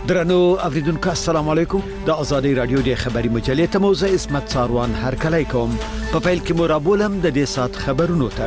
درنو اوریدونکو السلام علیکم د ازادي رادیو د خبري مجلې ته موزه اسمت ساروان هر کله کوم په پیل کې مرابولم د دې سات خبرونو ته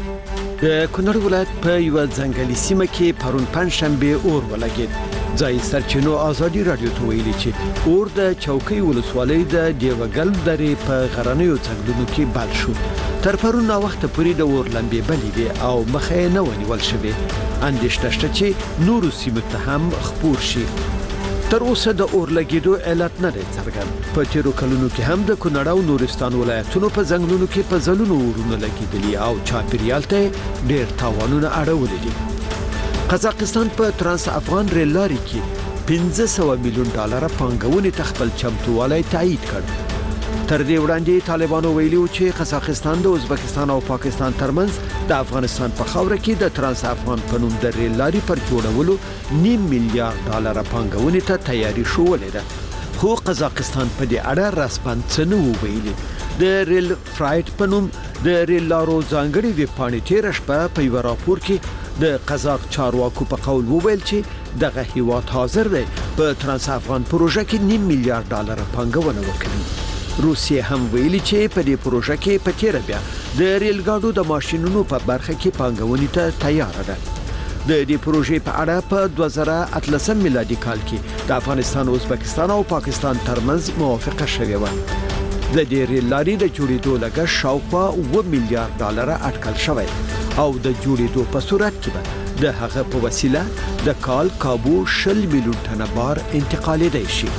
د کونړ ولایت په یو ځنګلي سیمه کې پرون پنځشنبه اور ولګید ځای سرچینو ازادي رادیو ته ویلي چې اور د چوکۍ ولسوالۍ د دیوګل درې په غرنیو څنګلونو کې بل شو تر پرون وخت پورې د اور لمبې بلې وي او مخه نه ونیول شوې اندېښنه شته چې نورو سیمو ته هم خپور شي تر اوسه د اور لګیدو علت نه دی څرګند په تیرو کلونو کې هم د کونړ او نورستان ولایتونو په ځنګلونو کې په ځلونو اورونه لګیدلي او چاپیریال ته ډېر تاوانونه اړولي دي قزاقستان په ترانس افغان ریل لارې کې 500 میلیون ډالر پانګونې ته خپل چمتووالی تایید کړ تر دې وړاندې طالبانو ویلي چې قزاقستان د ازبکستان او پاکستان ترمنځ د افغانستان په خاوره کې د ترانس افغان په نوم د ریل لارې پر جوړولو 9 میلیارډ ډالر پانګونې ته تیاری شوولې ده خو قزاقستان په دې اړه رسماً څه نه ویلي د ریل فرایټ په نوم د ریل لارو ځانګړي ویبپاڼې تیر شپه په یو راپور کې د قزاق چارواکو په قول وویل چې دغه هیواد حاضر دی په ترانس افغان پروژه کې 9 میلیارډ ډالر پانګونه وکړي روسیه هم ویلي چې په دې پروژه کې په تیر بیا د ریل ګاډو د ماشينونو په برخه کې پانګونې ته تیار ده د دې پروژې په اړه په 2013 میلادي کال کې د افغانستان او ازبکستان او پاکستان ترمنځ موافقه شوې و د دې ریل لارې د جوړېدو لګښت شاوخوا 2 میلیارډ ډالر اټکل شوی او د جوړېدو په صورت کې به د هغه په وسیله د کال کابو 10 میلیون ټنه بار انتقالېدای شي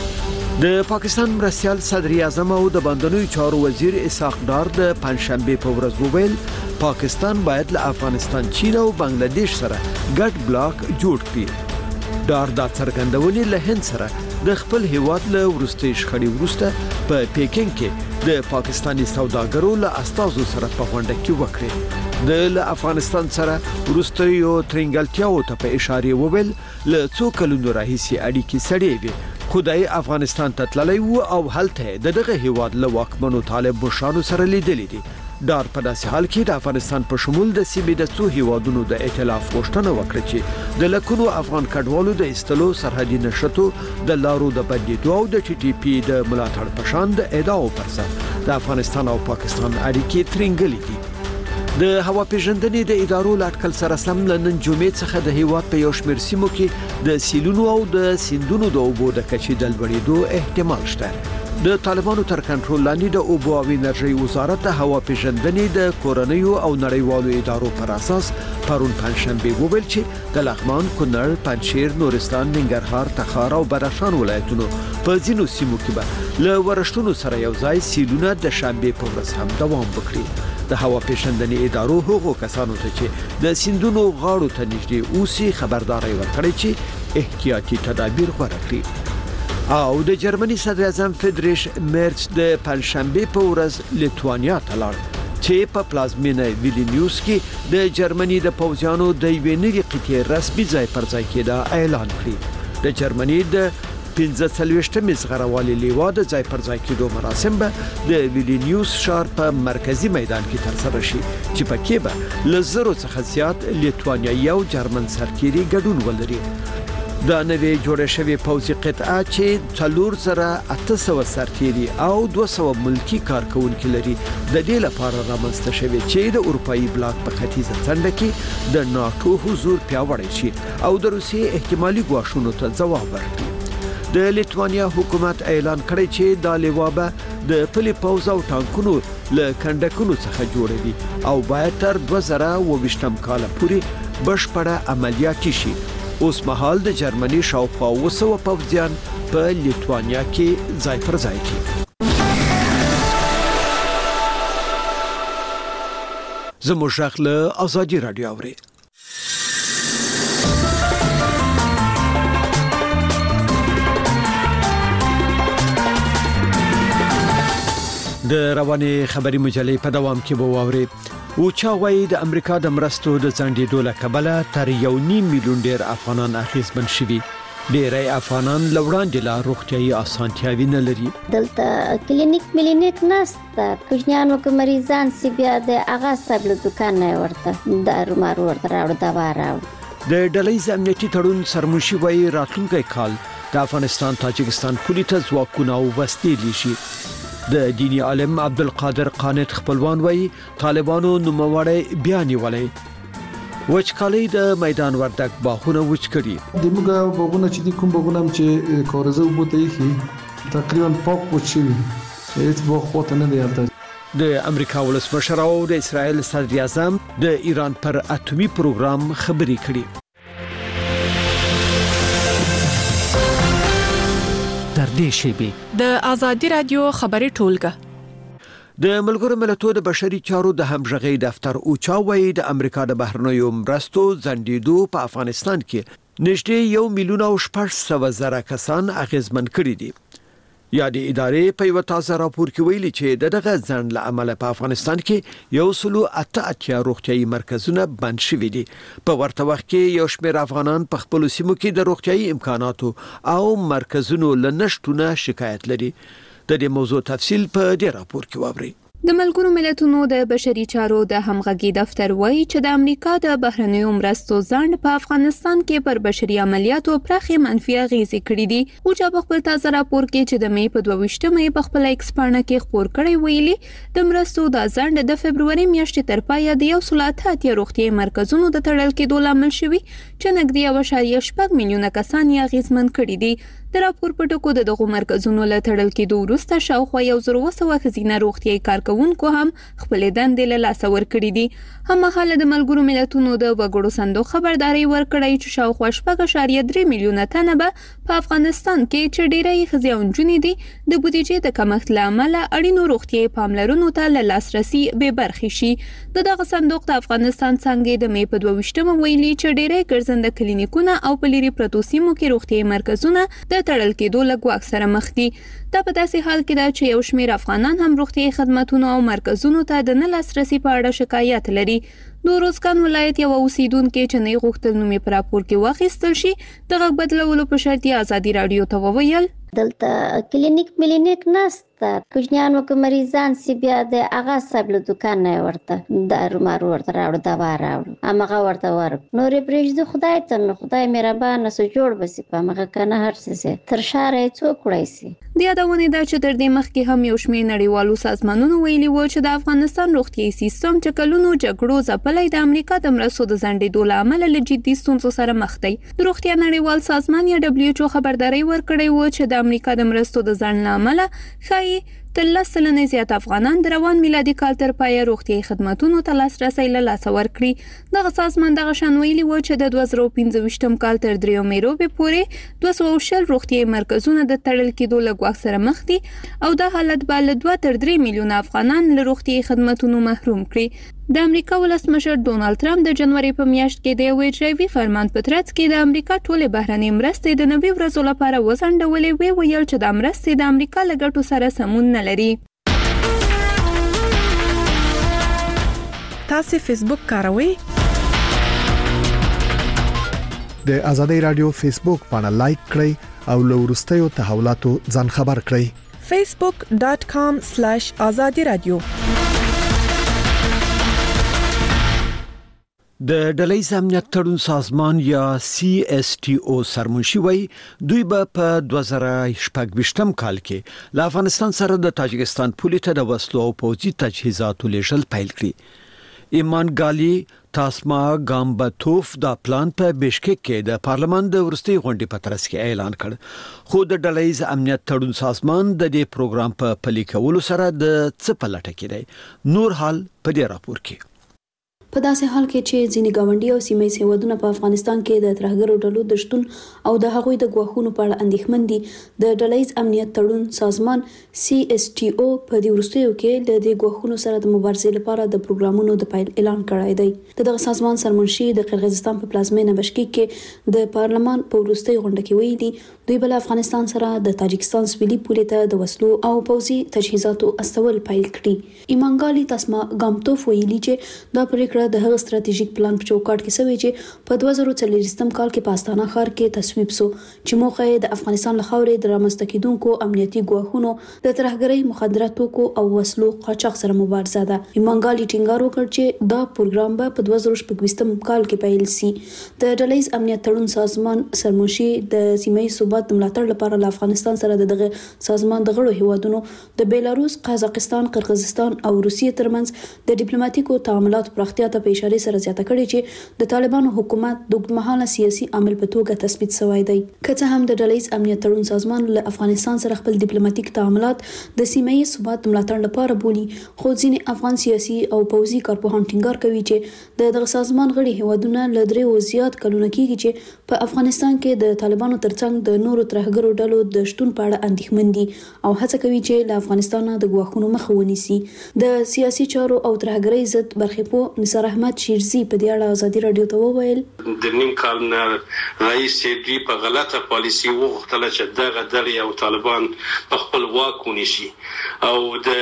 د پاکستان مرستیال صدر اعظم او د بندرونو چارو وزیر اسحاق ډار د پنځشنبه په ورځ وویل پاکستان باید له افغانستان چین او بنگلاديش سره ګډ بلاک جوړ کړي ډار دا څرګندونې له هند سره د خپل هیواد له ورستي شخړې ورسته په پیکینګ کې د پاکستاني سوداګرو له استازو سره په غونډه کې وکړي د افغانستان سره ورستي او ترنګلتیاو ته په اشاره وویل له څو کلونو راهیسي اړیکې سړې وي خدای افغانستان ته تللی و او هلته دغه هیواد له واکمنو طالب بشانو سره لیدلې دي ډار په داسې حال کې د افغانستان په شمول د سیمې د څو هیوادونو د ائتلاف غوښتنه وکړه چې د لکونو افغان کډوالو د استلو سرحدي نشټو د لارو د بندیدو او د ټي ټي پی د ملاتړ په شان د ادعاو پر سر د افغانستان او پاکستان اړیکې ترنګلې دي د هوا پیژندنې د ادارو لاټکل سره سم لنن جمعې څخه د هیواد په یو شمېر سیمو کې د سیلونو او د سیندونو د اوبو د کچې د لوړېدو احتمال شته د طالبانو تر کنټرول لاندې د اوبو او انرژي وزارت د هوا پیژندنې د کورنیو او نړیوالو ادارو پر اساس پرون پنځشنبه وویل چې د لغمان، کونړ، پنجشیر، نورستان، ننګرهار، تخار او بدخشان ولایتونو په ځینو سیمو کې به له ورښتونو سره یو ځای سیلونه د شنبه په ورځ هم دوام وکړي د هوا پیژندنې ادارو هغو کسانو ته چې د سیندونو غاړو ته نږدې اوسي خبرداري ورکړي چې احتیاطي تدابیر غوره کړي او د جرمني صدر اعظم فریدریش مرز د پنځشنبه په ورځ لیتوانیا ته لاړ چې په پلازمینه ویلنیوس کې د جرمني د پوځیانو د یوې نوې قطعې رسمي ځای پر ځای کېدا اعلان کړی د جرمني د 15 زغروالي لیوا د ځای پر ځای کېدو مراسم به د ویلنیوس ښار په مرکزی میدان کې ترسره شي چې پکې به له زرو څخه زیات لیتوانیایي او جرمن سرتیري ګډون ولري دا نوې جوړه شوې پوځي قطعه چې 4800 سرتیري او 200 ملکی کارکونکي لري د دې لپاره رامنځته شوې چې د اروپאי بلاک په ختیځه څنډه کې د ناتو حضور پیاوړی شي او د روسیې احتمالي ګواښونو ته ځواب ورکړي د لیتوانیا حکومت اعلان کړی چې د لیوا به د پلي پوځ او ټانکونو له کندکونو څخه جوړوي او باید تر 2022 کال پورې بشپړه عملیاتي شي اوس مهال د جرمني شاوخوا 200 پوځیان په لیتوانیا کې ځای پر ځای دي زموږ شغله ازادي رادیو اوري د رواني خبري مجلې په دوام کې به واوري او چا وایي د امریکا د مرستو د ځنډېدو له کبله تر 1.5 میلیون ډیر افغانان اخیستمن شوي ډیری افغانان لوړاندې لا روغتيایي اسانتیاوي نه لري دلته کلینیک ملینیک نسته کوچنیانو کې مریضان سی بیا د اغا سبل دکان نه ورته دارو مارو ورته راوړ دا واره د ډلېز امنیتي تړون سرمشي وایي راتلونکي کال د افغانستان تاجکستان پولې ته ځواکونه وبستېدلی شي. د دینی عالم عبدالقادر قانت خپلوان وایي طالبانو نوموړی بیا نیولی. وچکالي د میدان وردګ باغونه وچ کړي. د موږ باغونه چې د کوم باغونه چې کارزه وبته یې تقریبا پاک وچوي هیڅ باغ خواته نه دی البته. د امریکا ولسمشر او د اسرائیل صدر اعظم د ایران پر اټومي پروګرام خبرې کړې. در دې شیبه د آزادي رادیو خبري ټولګه د ملګرو ملتونو د بشري چارو د همغږي دفتر اوچا وایي د امریکا د بهرنیو مرستو ځنډېدو په افغانستان کې نږدې 1,600,000 کسان اغیزمن کړي دي. یا د ادارې په یو تازه راپور کې ویلي چې دغه ځنډ له امله په افغانستان کې 188 روغتيایي مرکزونه بند شوي دي. په ورته وخت کې یو شمېر افغانان په خپل سیمو کې د روغتيایي امکاناتو او مرکزونو لنشټونه شکایت لري. د دې موضوع تفصیل په دې راپور کې واورئ. د ملګرو ملتونو د بشري چارو د همغږي دفتر وایي چې د امریکا د بهرنیو مرستو ځنډ په افغانستان کې پر بشري عملیاتو پراخي منفي اغیزې کړې دي. او چې په خپل تازه راپور کې چې د مې په 22 مې په خپل ایکس پاڼه کې خبر کړی ویلي د مرستو د ځنډ د فبرवरी میاشتې تر پایه د 188 روغتيایي مرکزونو د تړل کېدو لامل شوی چې نږدې 1.8 میلیونه کسان یې اغیزمن کړي دي. د راپور په ټکو د دغو مرکزونو له تړل کېدو وروسته شاوخوا 1,200 ښځینه روغتيایي کارکونکو هم خپل دندې له لاسه ورکړي دي. هممهاله د ملګرو ملتونو د وګړو صندوق خبرداري ورکړی چې شاوخوا 4.3 میلیونه تنه به په افغانستان کې چې ډېری ښځې او نجونې دي د بودیجې د کمښت له امله اړینو روغتيایي پاملرنو ته له لاسرسي بې برخې شي. دغه صندوق د افغانستان څنګه د مې په 22 ویلي چې ډېری ګرځنده کلینیکونه او په لري پرتو سیمو کې روغتيایي مرکزونه د تړل کېدو له ګواښ سره مخ دي. دا په داسې حال کې ده چې یو شمېر افغانان هم روغتيایي خدماتو او مرکزونو ته د نه لاسرسي په اړه شکایت لري. د روزګان ولایت یو اوسیدونکو چې نه غوښتل نومي پر راپور کې واخیستل شي دغه بدلولو په شرط آزادي رادیو ته وویل دلته کلینیک نسته کوچنیانو که مریضان سی بیا د هغه صاحب له دکان نه ورته دارو مارو ورته راوړ دوا راوړ هغه ورته ورک نورې پرېږدي خدای ته نو خدای مهربانه سو جوړ بسی په هغه کنه هر څه تر شاره څوک وړي سي. د یادونه ده چې تر دې مخکې هم یو شمېر نړیوالو سازمانونو ویلي و چې د افغانستان روغتيایي سیستم چې کلونو جګړو ځپلی د امریکا د مرستو د ځنډېدو له امله له جدي ستونزو سره مخ دی. د روغتیا نړیوال سازمان یا WHO خبرداری ورکړی و چې د امریکا د مرستو د ځنډ له امله ښایي تر 10 سلنې زیات افغانان د روان میلادي کال تر پایه روغتيایي خدماتو ته لاسرسي له لاسه ورکړي. دغه سازمان دغه شان ویلي و چې د 2015 کال تر 3 مې پورې 200 روغتيایي مرکزونه د تړل کېدو له ګواښ سره مخ دي او دا حالت به له 2 تر 3 میلیونه افغانان له روغتيایي خدماتو محروم کړي. د امریکا ولسمشر ډونالد ټرمپ د جنوري په میاشت کې د یو اجرایي فرمان په ترڅ کې د امریکا ټولې بهرنۍ مرستې د 90 ورځې لپاره وځنډولې ویل چې د مرستې د امریکا له ګټو سره سمون نه لري. تاسو فیسبوک کاروئ؟ د آزادي رادیو فیسبوک باندې لایک کړئ او له وروستیو تحولاتو ځان خبر کړئ. facebook.com/azadi radio د ډلهیز امنیت تړون سازمان یا CSTO سرمنشي وای دوی به په 2018 کال کې له افغانستان سره د تاجکستان پولې ته د وسلو او پوځي تجهیزاتو لیږل پیل کړي. ایمان ګالی تاسما ګامباتوف دا پلان په بشکک کې د پارلمان د ورستي غونډې په ترڅ کې اعلان کړ. خو د ډلهیز امنیت تړون سازمان د دې پروګرام په پلي کولو سره د څه په لټه کې دی. نور حال په دې راپور کې. په داسې حال کې چې ځینې گاونډي او سیمې هیوادونه په افغانستان کې د ترهګرو ډلو د شتون او د هغوی د ګواښونو په اړه اندېښمن دي، د ډلهیز امنیت تړون سازمان CSTO په دې وروستیو کې د دې ګواښونو سره د مبارزې لپاره د پروګرامونو د پیل اعلان کړی دی. دغه سازمان سرمنشي د قرغیزستان په پلازمینه بشکیک کې د پارلمان په وروستۍ غونډه کې ویلي دوی بل افغانستان سره د تاجکستان سویلي پولې ته د وسلو او پوځي تجهیزاتو استول پیل کړي. ایمانګالي تاسما ګامتوف ویلي چې دا پریکړه د هغه ستراتیژیک پلان په چوکاټ کې سوي چې په 2040 کال کې په استانه ښار کې تصویب شو چې موخه یې د افغانستان له خاورې د رامنځته کېدونکو امنیتي ګواښونو د ترهګرۍ، مخدراتو او وسلو قاچاق سره مبارزه ده. ایمانګالي ټینګار وکړ چې دا پروګرام به په 2025 کال کې پیل شي. د ډلهیز امنیت تړون سازمان سرمنشي د سیمې ثبات د ملاتړ لپاره له افغانستان سره دغه سازمان د غړو هیوادونو د بیلاروس، قزاقستان، قرغیزستان او روسیې ترمنځ د ډیپلوماټیکو تعاملاتو پراختیا ته په اشاره سره زیاته کړې چې د طالبانو حکومت د اوږدمهاله سیاسي عامل په توګه تثبیت شوی دی. که څه هم د ډلهییز امنیت تړون سازمان له افغانستان سره خپل ډیپلوماټیک تعاملات د سیمه ییز ثبات ملاتړ لپاره بولي، خو ځینې افغان سیاسي او پوځي کارپوهان ټینګار کوي چې دغه سازمان غړي هیوادونه له 3 او زیات کلونه کېږي چې په افغانستان کې د طالبانو ترڅنګ د نورو ترهګرو ډلو د شتون په اړه اندېښمن دي او هڅه کوي چې له افغانستان د ګواښونو مخه ونیسي. د سیاسي چارو او ترهګرۍ ضد برخپو نثار احمد شیرزي په دې اړه ازادي رادیو ته وویل: د نیم کال نه رئیس دوی په غلطه پالیسي وغوښتله چې دغه ډلې او طالبان په خپل واک ونیسي او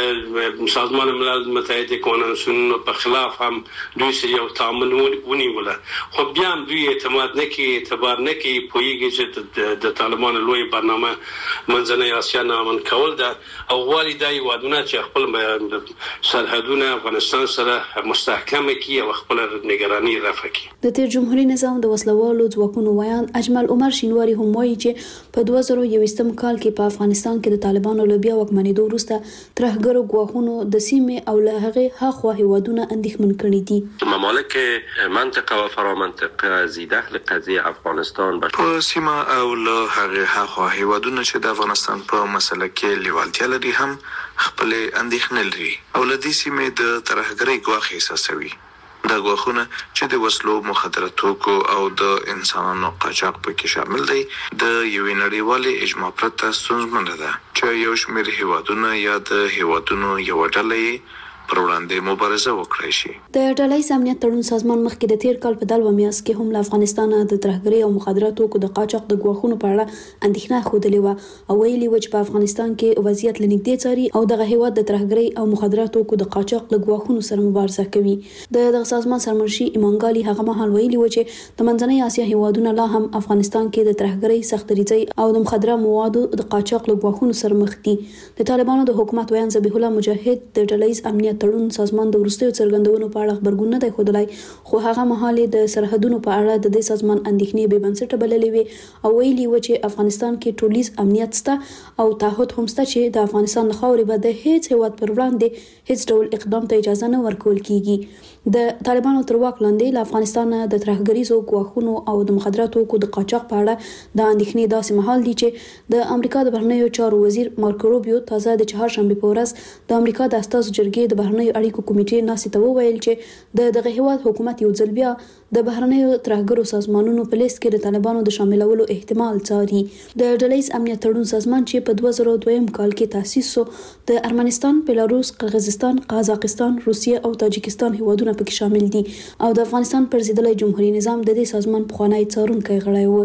د سازمان ملل متحد کنوانسیون په خلاف هم دوی سره یو تعامل ونیوله، خو بیا هم دوی اعتماد نه کوي، اعتبار نه کوي، پوهیږي چې د طالبانو لوی برنامه منځنۍ اسیا نامن کول ده او غواړي دا هیوادونه چې خپل سرحدونه افغانستان سره مستحکم کړي او خپل نگراني رفع کړي. د تیر جمهوریت نظام د وسلوالو ځواکونو ویان اجمل عمر شینواری هم وایي چې په 2021 کال کې په افغانستان کې د طالبانو له بیا واکمنېدو وروسته ترهګرو ګواښونو د سیمې او له هغې هاخوا هیوادونه اندېښمن کړي دي. ممالک منطقه و فرامنطقه زیده لقضیه افغانستان په سیمه او له هغې هاخوا هیوادونه چې د افغانستان په مسله کې لیوالتیا لري هم خپل اندېښنې لري او له دې سیمې د ترهګرۍ ګواښ احساسوي. دا ګواښونه چې د وسلو، مخدره توکو او د انسانانو قاچاق پکې شامل دي د یوې نړیوالې اجماع پرته ستونزمنه ده چې یو شمېر هیوادونه یا د هیوادونو یو ډله پر وړاندې مبارزه وکړي شي. د ډلهییز امنیت تړون سازمان مخکې د تیر کال په دلو میاشت کې هم له افغانستان د ترهګرۍ او مخدره توکو د قاچاق د ګواښونو په اړه اندېښنه ښودلې و او ویلي و چې په افغانستان کې وضعیت له نږدې څاري او دغه هیواد د ترهګرۍ او مخدره توکو د قاچاق له ګواښونو سره مبارزه کوي. دغه سازمان سرمنشي ایمانګالي هغه مهال ویلي و چې د منځنۍ اسیا هیوادونه لا هم افغانستان کې د ترهګرۍ، سختریزۍ او د مخدره موادو د قاچاق له ګواښونو سره مخ دي. د طالبانو د حکومت ویان ذبیح الله مجاهد د ډلهییز امنیت تړون سازمان د وروستیو څرګندونو په اړه خبرګون نه دی ښودلی، خو هغه مهال د سرحدونو په اړه د دې سازمان اندېښنې بې بنسټه بللې وې او ویلي و چې افغانستان کې ټولیز امنیت شته او تعهد هم شته چې د افغانستان له خاورې به د هیڅ هیواد پر وړاندې هیڅ ډول اقدام ته اجازه نه ورکول کیږي. د طالبانو تر واک لاندې له افغانستان د ترهګریزو ګواښونو او د مخدره توکو د قاچاق په اړه د اندېښنې داسې مهال دی چې د امریکا د بهرنیو چارو وزیر مارکو روبیو تازه د چهارشنبې په ورځ د امریکا د استازو جرګې د بهرنیو اړیکو کمیټې ناستې ته وویل چې دغه هیواد حکومت یو ځل بیا د بهرنیو ترهګرو سازمانونو په لیست کې د طالبانو د شاملولو احتمال څاري. د ډلهییز امنیت تړون سازمان چې په 2002 کال کې تاسیس شو د ارمنستان، بیلاروس، قرغیزستان، قزاقستان، روسیه او تاجکستان هیوادونه پکې شامل دي او د افغانستان پر ضد جمهوریت نظام د دې سازمان پخوانی څارونکی غړی و.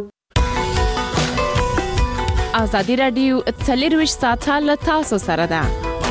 ازادي رادیو 24 ساعته له تاسو سره ده.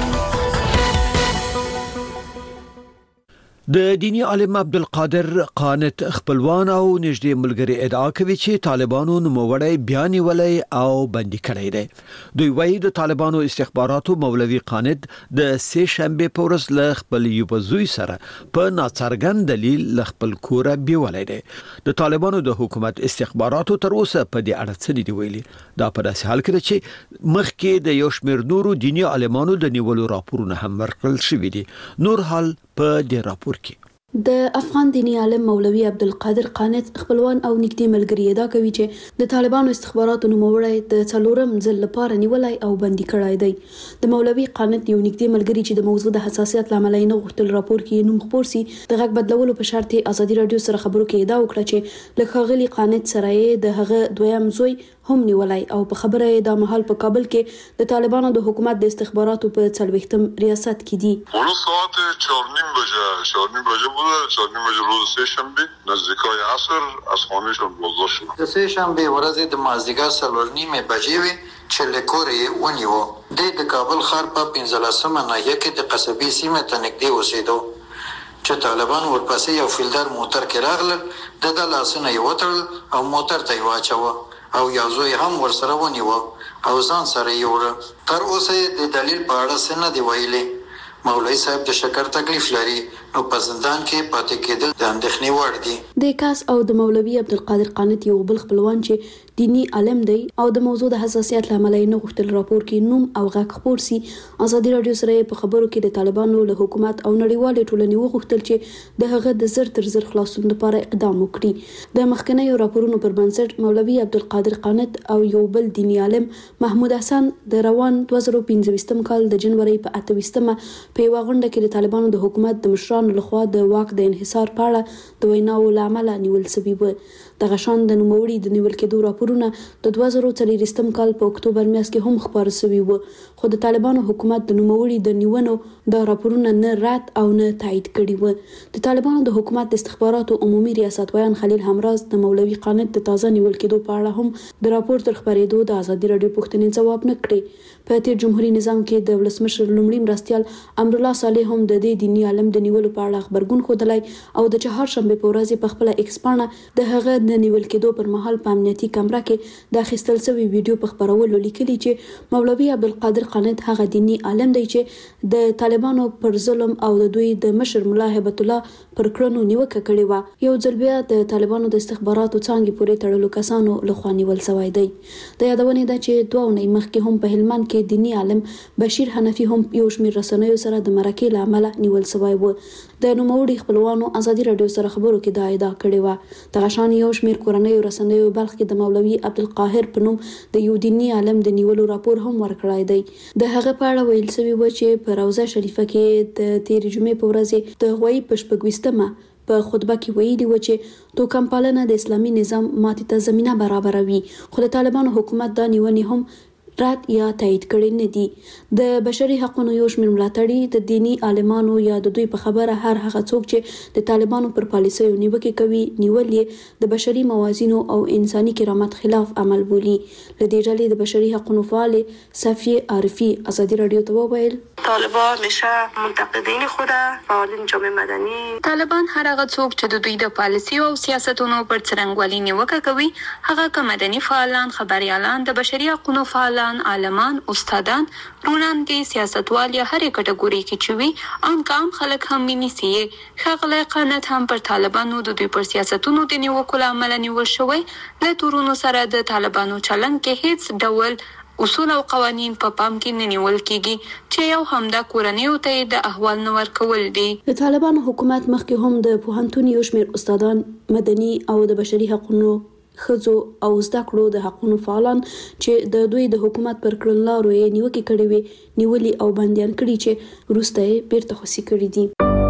د دینی عالم عبدالقادر قانت خپلوان او نږدې ملګری ادعا کوي چې طالبانو نوموړی بیان ویلی او بندي کړی دی. دوی وایي د طالبانو استخباراتو مولوي قانت د سه شنبه په ورځ له خپل یو زوی سره په ناڅرګند دلیل له خپل کوره بیولای دی. د طالبانو د حکومت استخباراتو تر اوسه په دې اړه څه دي ویلي. دا په داسې حال کې چې مخکې د یو شمېر نورو دینی عالمانو د نیولو راپورونه هم ورکړل شوي دي. نور حال په دې راپور کې د افغان دینی عالم مولوي عبدالقادر قانت خپلوان او نږدې ملګري ادعا کوي چې د طالبانو استخباراتو نوموړی د څلورم ځل لپاره نیولای او بندي کړای دی. د مولوي قانت یو نږدې ملګري چې د موضوع د حساسیت لامل نه غوښتل راپور کې نوم خپور سي د غږ بدلولو په شرط ازادي رادیو سره خبرو کې ادعا وکړه چې له ښاغلي قانت سره د هغه دویم زوی هم نیولای او په خبره د مهال په کابل کې د طالبانو د حکومت د استخباراتو په 40م ریاست کې دي. ساعت 4:30 بجه بود. 4:30 روز سه شنبه نزدیکای عصر از خانهشون بازداشت شدن. سه شنبه ورځ د مازدیګر 4:30 بجې وې چې له کورې ونیو. د کابل ښار په 15مه ناحیه کې د قصبې سیمه ته نږدې اوسېدو چې طالبان ورپسې یو فیلډر موټر کې راغلل، د لاسونه یې وتړل او موټر ته یې واچوه او یو زوی هم ورسره ونیو او ځان سره یې وړه. تر اوسه د دلیل په اړه څه نه دی ویلي. مولوي صاحب د شکر تکلیف لري او په زندان کې پاتې کېدل د اندېښنې وړ دي. د کاس او د مولوي عبدالقادر قانت یو بل خپلوان چې دینی عالم دی او د موضوع د حساسیت لامل نه غوښتل راپور کې نوم او غږ خپور سي. ازادي رادیو سره په خبرو کې د طالبانو له حکومت او نړیوالې ټولنې وغوښتل چې د هغه د زر تر زر خلاصون لپاره اقدام وکړي. د مخکنیو راپورونو پر بنسټ مولوي عبدالقادر قانت او یو بل دینی عالم محمود حسن د روان 2015 کال د جنوري په 28مه په یو غونډه کې د طالبانو د حکومت د مشرانو لخوا د واک د انحصار په اړه د ویناو لامل نیول شوی و. د غشان د نوموړي د نیول کېدو راپورونه د 2023 کال په اکتوبر میاشت کې هم خبر شوی و، خو د طالبانو حکومت د نوموړي د نیونو د راپورونه نه رد او نه تایید کړي و. د طالبانو د حکومت د استخباراتو عمومي ریاستویان خلیل همراز د مولوي قانت د تازه نیول کېدو په اړه هم د راپور تر خبرېدو د ازادي رادیو پوښتنې ځواب نه کړي. په تیر جمهوریت نظام کې د ولسمشر لومړي مرستیال امرالله صالح هم د دې دینی عالم د نیولو په اړه خبرګون ښودلی او د چهارشنبه په ورځ په خپل ایکس پاڼه د هغه د نیول کېدو پر مهال په امنیتي کمره کې د اخیستل شوی ویډیو په خبرولو لیکلي چې مولوي عبدالقادر قانت هغه دینی عالم دی چې د طالبانو پر ظلم او د دوی د مشر ملا هبت الله پر کړنو نیوکه کړې و. یو ځل بیا د طالبانو د استخباراتو څانګې پورې تړلو کسانو لخوا نیول شوی دی. د یادونې ده چې 2 اونۍ مخکې هم په هلمند کې دینی عالم بشیر حنفي هم یو شمېر رسنیو سره د مرکې له امله نیول شوی و. د نوموړي خپلوانو ازادي رادیو سره خبرو کې دا ادعا کړې و. دغه شان یو شمېر کورنیو رسنیو بلخ کې د مولوي عبدالقاهر په نوم د یو دینی عالم د نیولو راپور هم ورکړی دی. د هغه په اړه ویل شوی و چې په روضه شریفه کې د تیر جمعې په ورځ د غوي په 26مه په خطبه کې ویلي و چې توکم پالنه د اسلامي نظام ماتې ته زمینه برابروي، خو د طالبانو حکومت دا نیونې هم رد یا تایید کړي نه دي. د بشري حقوقو یو شمېر ملاتړي د دینی عالمانو یا د دوی په خبره هر هغه څوک چې د طالبانو پر پالیسیو نیوکه کوي نیول یې د بشري موازینو او انساني کرامت خلاف عمل بولي. له دې ډلې د بشري حقوقو فعال صفیه عارفی ازادي رادیو ته وویل طالبان همیشه منتقدین خود فعالین جامعه مدنی طالبان هر هغه څوک چې د دوی د پالیسیو او سیاستونو پر څرنګوالي نیوکه کوي هغه که مدني فعالان، خبريالان، د بشري حقوقو فعالان، عالمان، استادان، روناندې، سیاستوال یا هرې کټګوري کې چې وي عام خلک هم ونیسي. ښاغلی قانت هم پر طالبانو د دوی پر سیاستونو د نیوکو له امله نیول شوی. له تورونو سره د طالبانو چلند کې هیڅ ډول اصول او قوانین په پام کې نه نیول کیږي چې یو همدا کورنیو ته د احوال نه ورکول دي. د طالبانو حکومت مخکې هم د پوهنتون یو شمېر استادان، مدني او د بشري حقوقو خزو او زده کړو د حقوقو فعالان چې د دوی د حکومت پر کړنلارو یې نیوکې کړې وي نیولي او بندیان کړي چې وروسته یې بیرته خوسي کړي دي.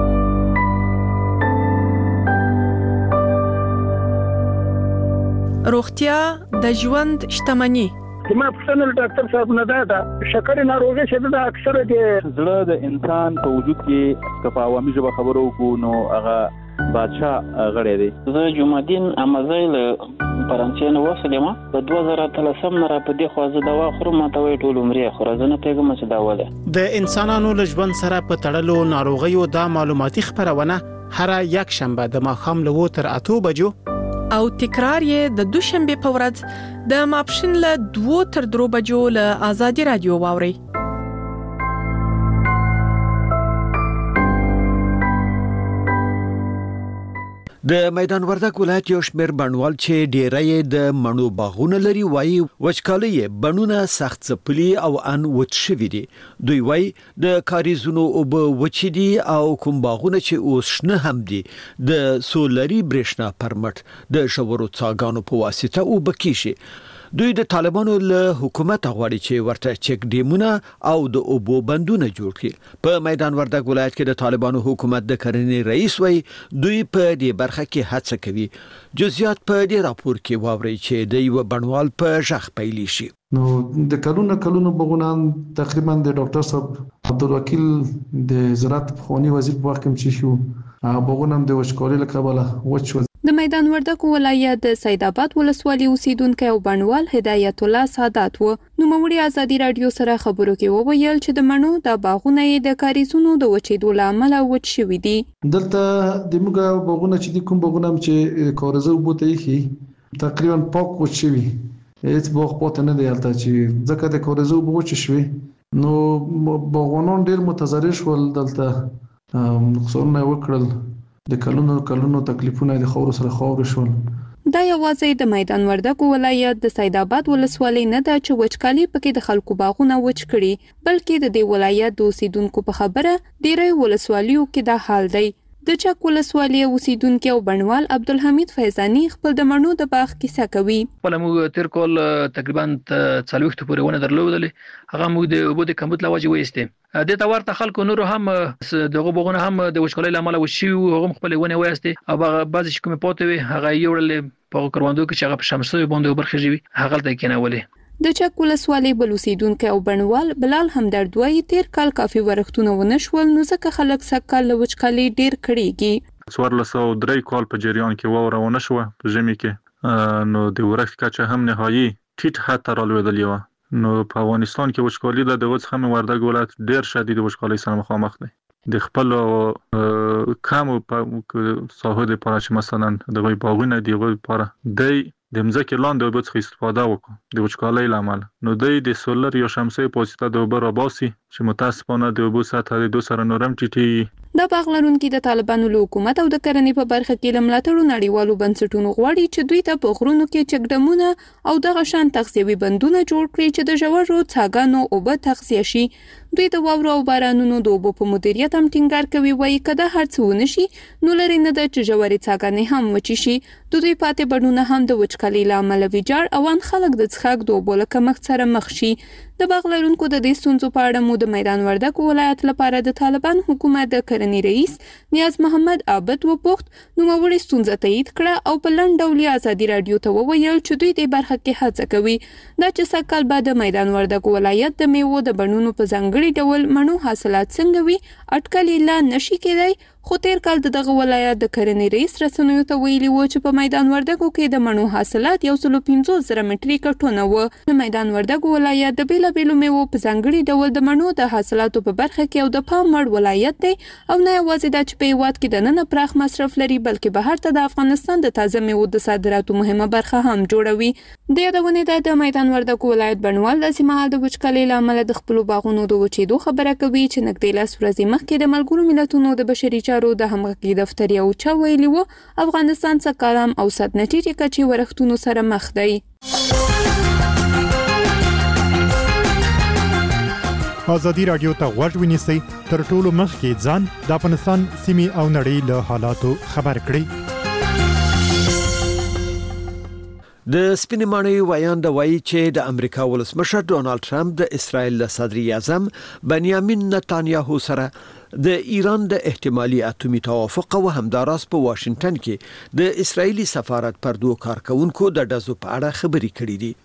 روغتیا د ژوند شتمني. ما پښتنه ډاکټر صاحب نه دا شکر ناروغي شته د اکثره د زړه د انسان په وجود کې کفا عوامي ژبه خبرو کو نو هغه بادشاہ غړی دی. زه جمعدین امازیل فرانسې نه وسلم په 2013 نه را په دې خو زه دوا خورم ماته وی ټول عمرې خو زه نه پیګم چې دا وله د انسانانو له ژوند سره په تړلو ناروغیو د معلوماتي خبرونه هر یک شنبه د ماښام له 8 بجو او تکرار یې د دوشنبه په ورځ د ماپښین له 2 تر 3 بجو له ازادي رادیو واوري. د میدان وردګ ولایت یو شمېر بڼوال چې ډیری د مڼو باغونه لري وایي وچکالي بڼونه سخت ځپلي او ان وچ شوي دي. دوی وایي د کاریزونو اوبه وچې دي او کوم باغونه چې اوس شنه هم دي د سولري برېښنا پرمټ د ژورو څاګانو په واسطه اوبه کیږي. دوی د طالبانو له حکومت غواړي چې ورته چک ډیمونه او د اوبو بندونه جوړ کړي. په میدان وردګ ولایت کې د طالبانو حکومت د کرنې رئیس وایي دوی په دې برخه کې هڅه کوي. جزئیات په دې راپور کې واوري چې د یو بڼوال په ژغ پیلي شي. نو د کلونو بغونان تقریبا د ډاکټر صاحب عبدالوکیل د زراعت خوانی وزیر په وخت کې چې شو بغونم د وچکالي له کبله وچ. د میدان وردګ ولایت د سیدآباد ولسوالۍ اوسیدونکو او بڼوال هدایت الله سادات و نوموړي ازادي رادیو سره خبرو کې وویل چې د مڼو د باغونه د کاریزونو د وچېدو له امله وچ شوي دي. دلته د موږ باغونه چې کوم باغونه چې کاریزو بوته یې تقریبا پاک وچ شوي هیڅ باغ پاتې نه دی هلته چې ځکه د کاریزو وچ شوي نو باغوانان ډېر متضرر شول. دلته نقصونه وکړل د کلونو تکلیفونه د خور سره خور شول. دا یوازې د میدان وردګو ولایت د سید آباد ولسوالۍ نه ده چې وچکالي پکې د خلکو باغونه وچ کړي، بلکې د دې ولایت د اوسیدونکو په خبره ډیری ولسوالیو کې دا حال دی. د چک ولسوالۍ اوسیدونکو او بڼوال عبدالحمید فیضانی خپل د مڼو د باغ کیسه کوي. په موږ تیر کال تقریبا 40 پورې ونه درلودلې، هغه موږ د اوبو د کمبود لواجه وېسته د تا ورته خلکو نور هم دغه بغونه هم د وشکلې لامل وشي او هم خپل ونه وېسته او بعض شي کومه پاتې وي هغه یوړل په کروندو کې چې هغه په شمسوي باندې برخه جوي هغه ته کېنولې. د چک ولسوالۍ بل اوسیدونکو او بڼوال بلال همدرد وایي تیر کال کافي ورښتونه ونه شول، نو ځکه خلک سکه له وچکالۍ ډیر کړيږي. 1403 کال په جریان کې وورونه شو په ژمي کې، نو د ورښت کچه هم نهایي ټیټ حد ته رالوېدلې و. نو په افغانستان کې وچکالي د وڅ هم وردګ ولایت ډیر شدید وچکالۍ سره مخامخ دی. د خپل کم په ساحه د پاره چې مثلا د باغونه دیغه لپاره د مځکې لاندې اوبو څخه استفاده وکړو د وچکالۍ لامل، نو د سولر یا شمسي په واسطه د اوبو راباسي چې متاسفانه د اوبو سطح د 2 سره نورم ټیټي. د باغ لرونکو د طالبانو له حکومت او د کرنې په برخه کې لملاتړو نړیوالو بنسټونو غواړي چې دوی ته په غرونو کې چکډمونه او دغه شان تغذیوي بندونه جوړ کړي چې د ژورو څاګانو اوبه تغذیه شي. دوی د واورو او بارانونو د اوبو په مدیریت هم ټینګار کوي، وایي کده هر څه ونشي نو لري نه د ژورې څاګانې هم وچی شي. دوی پاتې بڼونه هم د وچکالۍ لامل ویجاړ او ان خلک د څښاک د اوبو له کمښت سره مخ شي. د باغ لرونکو د دې ستونزو په اړه مو د میدان وردګ ولایت لپاره د طالبان حکومت د کرنې رئیس نیاز محمد عابد وپوښت، نو موږ ستونزه تایید کړه او په لنډ ډول ازادي رادیو ته وویل چې دوی د برخه کې هڅه کوي دا چې سکهال بعد د میدان وردګ ولایت د میوو د بڼونو په ځانګړي ډول مڼو حاصلات څنګه وي اټکل لا نشي کېدای. خو تیر کال دغه ولایت د کرنې رئیس رسنیو ته ویلي و چې په میدان وردګو کې د مڼو حاصلات 150,000 مټریکه ټنه و. د میدان وردګ ولایت د بیلابیلو میوو په ځانګړي ډول د مڼو د حاصلاتو په برخه کې او د پام وړ ولایت دی او نه یوازې دا چې په هیواد کې د نن پراخ مصرف لري بلکې بهر ته د افغانستان د تازه میوو د صادراتو مهمه برخه هم جوړوي. د یادونه د میدان وردګ ولایت بڼوال د سیمه د وچکالۍ لامل د خپل باغونو د وچېدو خبره کوي چې نږدې لاس ورځې مخکې د ملګرو ملتونو د بشري د همغږي دفتر یو چا ویلي و افغانستان څخه کلام او صدنټي کچې ورښتونو سره مخ دی. ازادي رادیو ته غوږ ونیسئ، تر ټولو مخکې ځان د افغانستان سیمې او نړۍ له حالاتو خبر کړئ. د سپینې ماڼۍ وایاند وایي چې د امریکا ولسمشر ډونالد ټرمپ د اسرائیل صدر اعظم بنیامین نتانیاهو سره د ایران د احتمالي اتومي توافق او همداراز په واشنگټن کې د اسرایلی سفارت پر دوه کارکونکو د دزو په اړه خبري کړې دي.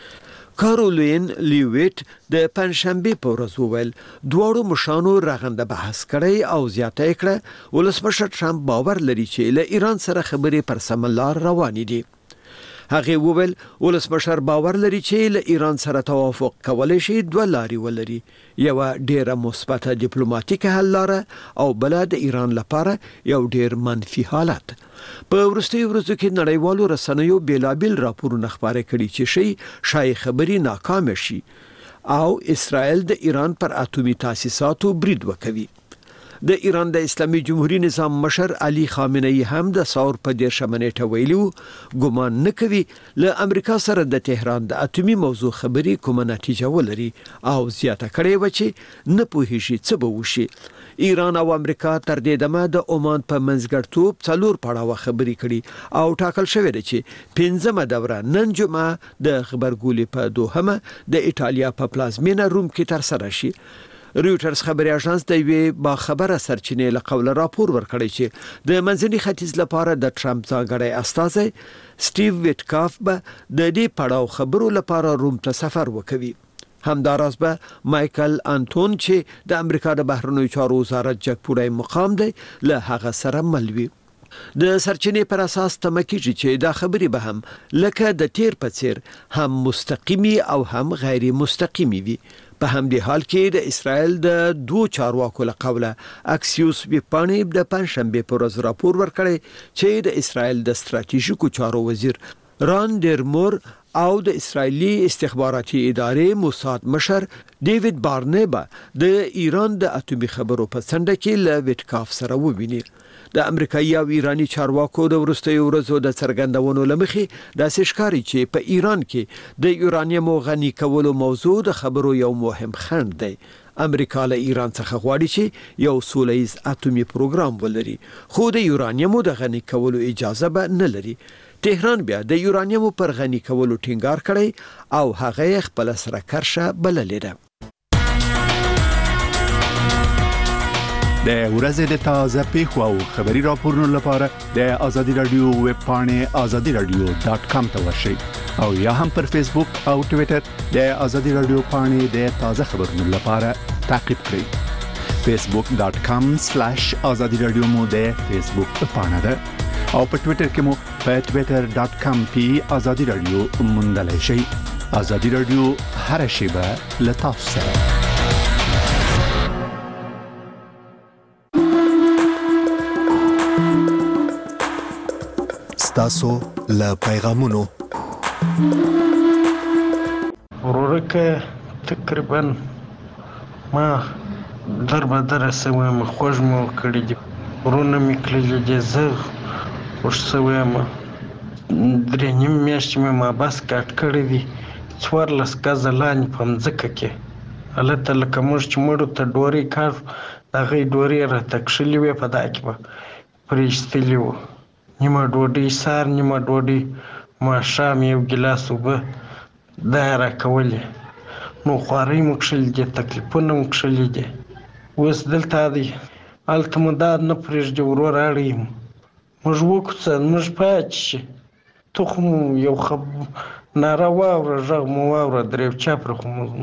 کارولین لیویټ د پنځشنبه په ورځ وویل دواړو مشانو رغنده بحث کړی او زیاته کړه ولسمشر ټرمپ باور لري چې له ایران سره خبري پر سم لار روانې دي. هغه وویل ولسمشر باور لري چې له ایران سره توافق کولای شي دوه لارې ولري، یو ډیره مثبته ډیپلوماټیکه حل لاره او بل د ایران لپاره یو ډیر منفي حالت. په ورستیو ورځو کې نړیوالو رسنیو بیلابل راپورونه خبرې کړي چې شای خبري ناکام شي او اسرائیل د ایران پر اتومي تاسیساتو برید وکوي. د ایران د اسلامي جمهوریت نظام مشر علي خامنه‌ای هم د ثور په 10 منېټه ویلو ګمان نه کوي له امریکا سره د تهران د اتومي موضوع خبري کومه نتیجه ولري او زیاته کړي و چې نه پوهیږي څه به وشي. ایران او امریکا تر دې دمه د عمان په منځګړتوب 4 پړاوه خبري کړي او ټاکل شوی دی چې 15مه دوره نن جمعه د خبرګولې په دوحه د ایتالیا په پلازمینه روم کې تر سره شي. رویټرز خبري اژانس د وی با خبره سرچینې له قوله راپور ورکړی چې د منځني ختیځ لپاره د ټرمپ ځانګړی استازی سټیو ویټکاف به د دې پړاو خبرو لپاره روم ته سفر وکوي. همداراز به مایکل انټون چې د امریکا د بهرنیو چارو وزارت جګپوړی مقام دی له هغه سره ملوي. د سرچینې پر اساس تمکیږي چې دا خبري به هم لکه د تیر په څیر هم مستقیمي او هم غیر مستقیمي وي. په همدې حال کې د اسرائیل د دوه چارواکو له قوله اکسیوس ویپانی د پنځشنبه پر ورځ راپور ورکړی چې د اسرائیل د ستراتیژیکو چارو وزیر ران ډیرمور او د اسرایلی استخباراتي ادارې موساد مشر ډیوډ بارنبا د ایران د اټومي خبرو په څنډه کې له ویټکاف سره وویني. د امریکایي او ایرانی چارواکو د وروستیو ورځو د څرګندونو لمخې د ښکاری چې په ایران کې د یورانیم غني کولو موضوع د خبرو یو مهم خنډ دی. امریکا له ایران څخه غواړي چې یو سولهییز اټومي پروګرام ولري، خو د یورانیم د غني کولو اجازه به نه لري. تهران بیا د یورانیم پر غني کولو ټینګار کړی او هغه خپل سره کرشه بللې ده. د ورځې د تازه پیښو او خبري راپورونو لپاره د آزادي رادیو ویب پاڼې azadiradio.com ته ورشئ او یا هم پر فیسبوک او ټوئیټر د آزادي رادیو پاڼې د تازه خبرونو لپاره تعقیب کړئ. facebook.com/azadiradio مو د فیسبوک پاڼه ده او په ټوئیټر کې مو په twitter.com/azadiradio موندلای شئ. آزادي رادیو هر شیبه له تاسو سره. تاسو له پیغامونو ورورکه تقریبا ما در سوی ما خوش مو کړی دي، ورونه می کړی دي، زه خوش سوی ما 3 میاشتې ما بس کټ کړی دي، 14 کاله لاندې په مځکه کې الته لکه موږ چې مړو ته ډوري کار دغه ډوري را تکشلې وې په دای کې پرېستلې وو، نیمه ډوډۍ سار نیمه ډوډۍ ماښام یو ګیلاس اوبه دا را کولې، نو خوارۍ مو کښلې دي، تکلیفونه مو کښلې دي. اوس دلته دی هلته مو دا نه پرېږدي ورور اړ یم، موږ وکوڅه موږ پاتې شي. ته خو مو یو ناره واوره، غږ مو واوره، درېو چاپره خو مو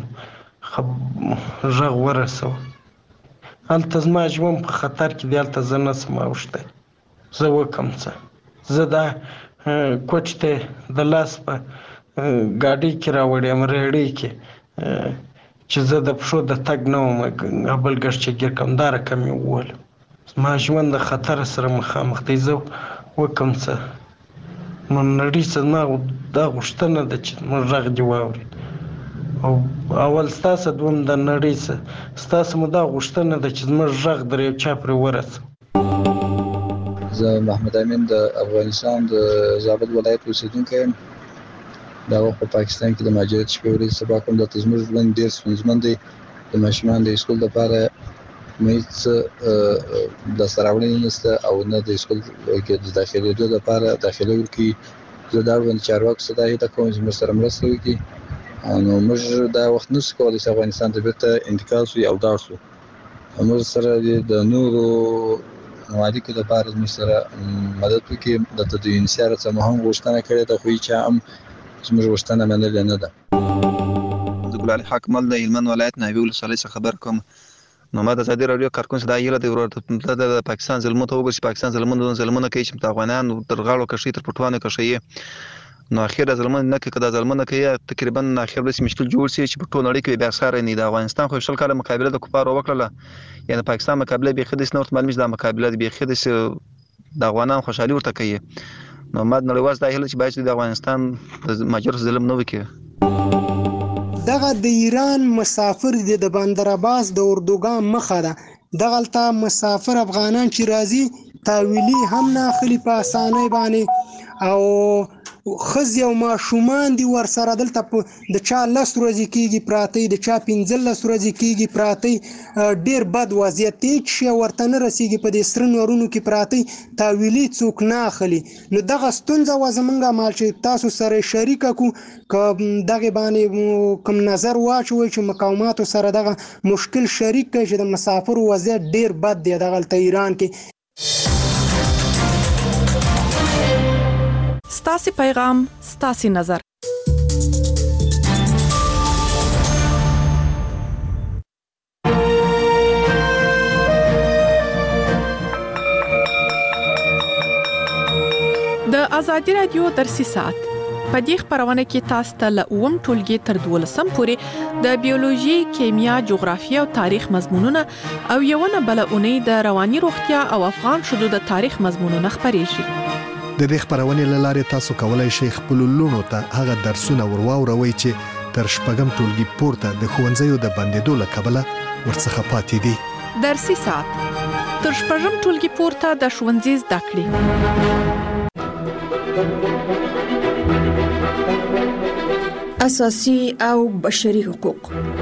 غږ ورسوه. هلته زما ژوند په خطر کې دی، هلته زه نه شم اوښتی، زه وکم څه. زه دا کوچ ته د لاس په ګاډۍ کې راوړم ریړۍ کې چې زه د پښو د تګ نه وم، بل ګرد چې ګیر کم دا رقم یې وولم. زما ژوند د خطر سره مخامخ دی، زه وکم څه. نو نړۍ څه زما دا غوښتنه ده چې زموږ غږ دې واورېد، او اول ستاسو دوم د نړۍ څه ستاسو مو دا غوښتنه ده چې زموږ غږ در یو چا پرې ورسوي. زه محمد امین د افغانستان د زابل ولایت اوسیدونکی یم. دا وخت په پاکستان کې د مهاجرت شپې ورځې سبا کوم دلته زموږ ژوند ډېر ستونزمن دی. د ماشومان د سکول لپاره هیڅ لاسته راوړنې نشته او نه د سکول کې د داخلېدو لپاره داخله ورکوي. زه دا اړوند چارواکو څخه دا هیله کوم چې موږ سره مرسته وکړي، نو موږ دا وخت نشو کولی چې افغانستان ته بیرته انتقال شو او لاړ شو. موږ سره د نورو ممالکو لپاره موږ سره مدد وکړي. دلته د یونیسیار څخه هم غوښتنه کړې ده، خو هیچا هم زموږ غوښتنه منلې نه ده. د ګلالي حکمل د هلمند ولایت ناوې ولسوالۍ څخه خبر کوم. نو ما د ازادي راډیو کارکون څخه دا هیله ده ورته د پاکستان ظلمونو ته وګورئ چې پاکستان ظلمونه کوي چې افغانان تر غاړو کشي تر پټوانو کشي، نو اخر د ظلمونه نه کوي، کدا ظلمونه کوي تقریبا اخر به مشکل جوړ شي چې په ټول نړۍ کې بیا سره نه د افغانستان خو شل کاله مقابله د کفارو وکړه، یعنی پاکستان مقابله به خدای سنورت معلومه د مقابله به خدای د افغانان خوشحالي ورته کوي. نو ما نړیواز د هیله چې باید د افغانستان د ماجر ظلم نه وکړي. دغه د ایران مسافر د بندر عباس د اردوګان مخه ده، دغلته مسافر افغانان چې راځي تاویلی هم نه اخلي په اسانۍ باندې، او خزي او ماشومان دي ور سره دلته د چا 10 ورځې کېږي پراته، د چا 15 ورځې کېږي پراته. ډیر بد وضعیت دی چې ورته نه رسیږي، په دې سره نورونو کې پراته تاویلی څوک نه اخلي. نو دغه ستونزه و زمونږه مال چې تاسو سره شریک کو دغه باندې کوم نظر واچوي چې مقاوماتو سره دغه مشکل شریک کړي چې د مسافر وضعیت ډیر بد دی دغه ایران کې. ستاسي پیغام ستاسي نظر. د ازادي رادیو درسي ساعت په دې خبرونه کې تاسو ته له اوم ټولګي تر 12 پورې د بیولوژي، کیمیا، جغرافیه او تاریخ مضمونونه او یو نه بل اونۍ د رواني روغتیا او افغان شذو د تاریخ مضمونونه خبرې شي. د دې خبرونې لاره تاسو کولای شئ خپل لونو ته هغه درسونه ورواوروي چې تر شپږم ټولګي پورته د ښوونځیو د بندیدو له کبله ورڅخه پاتې دي. درسي ساعت تر شپږم ټولګي پورته د ښوونځي زده کړې. اساسي او بشري حقوق.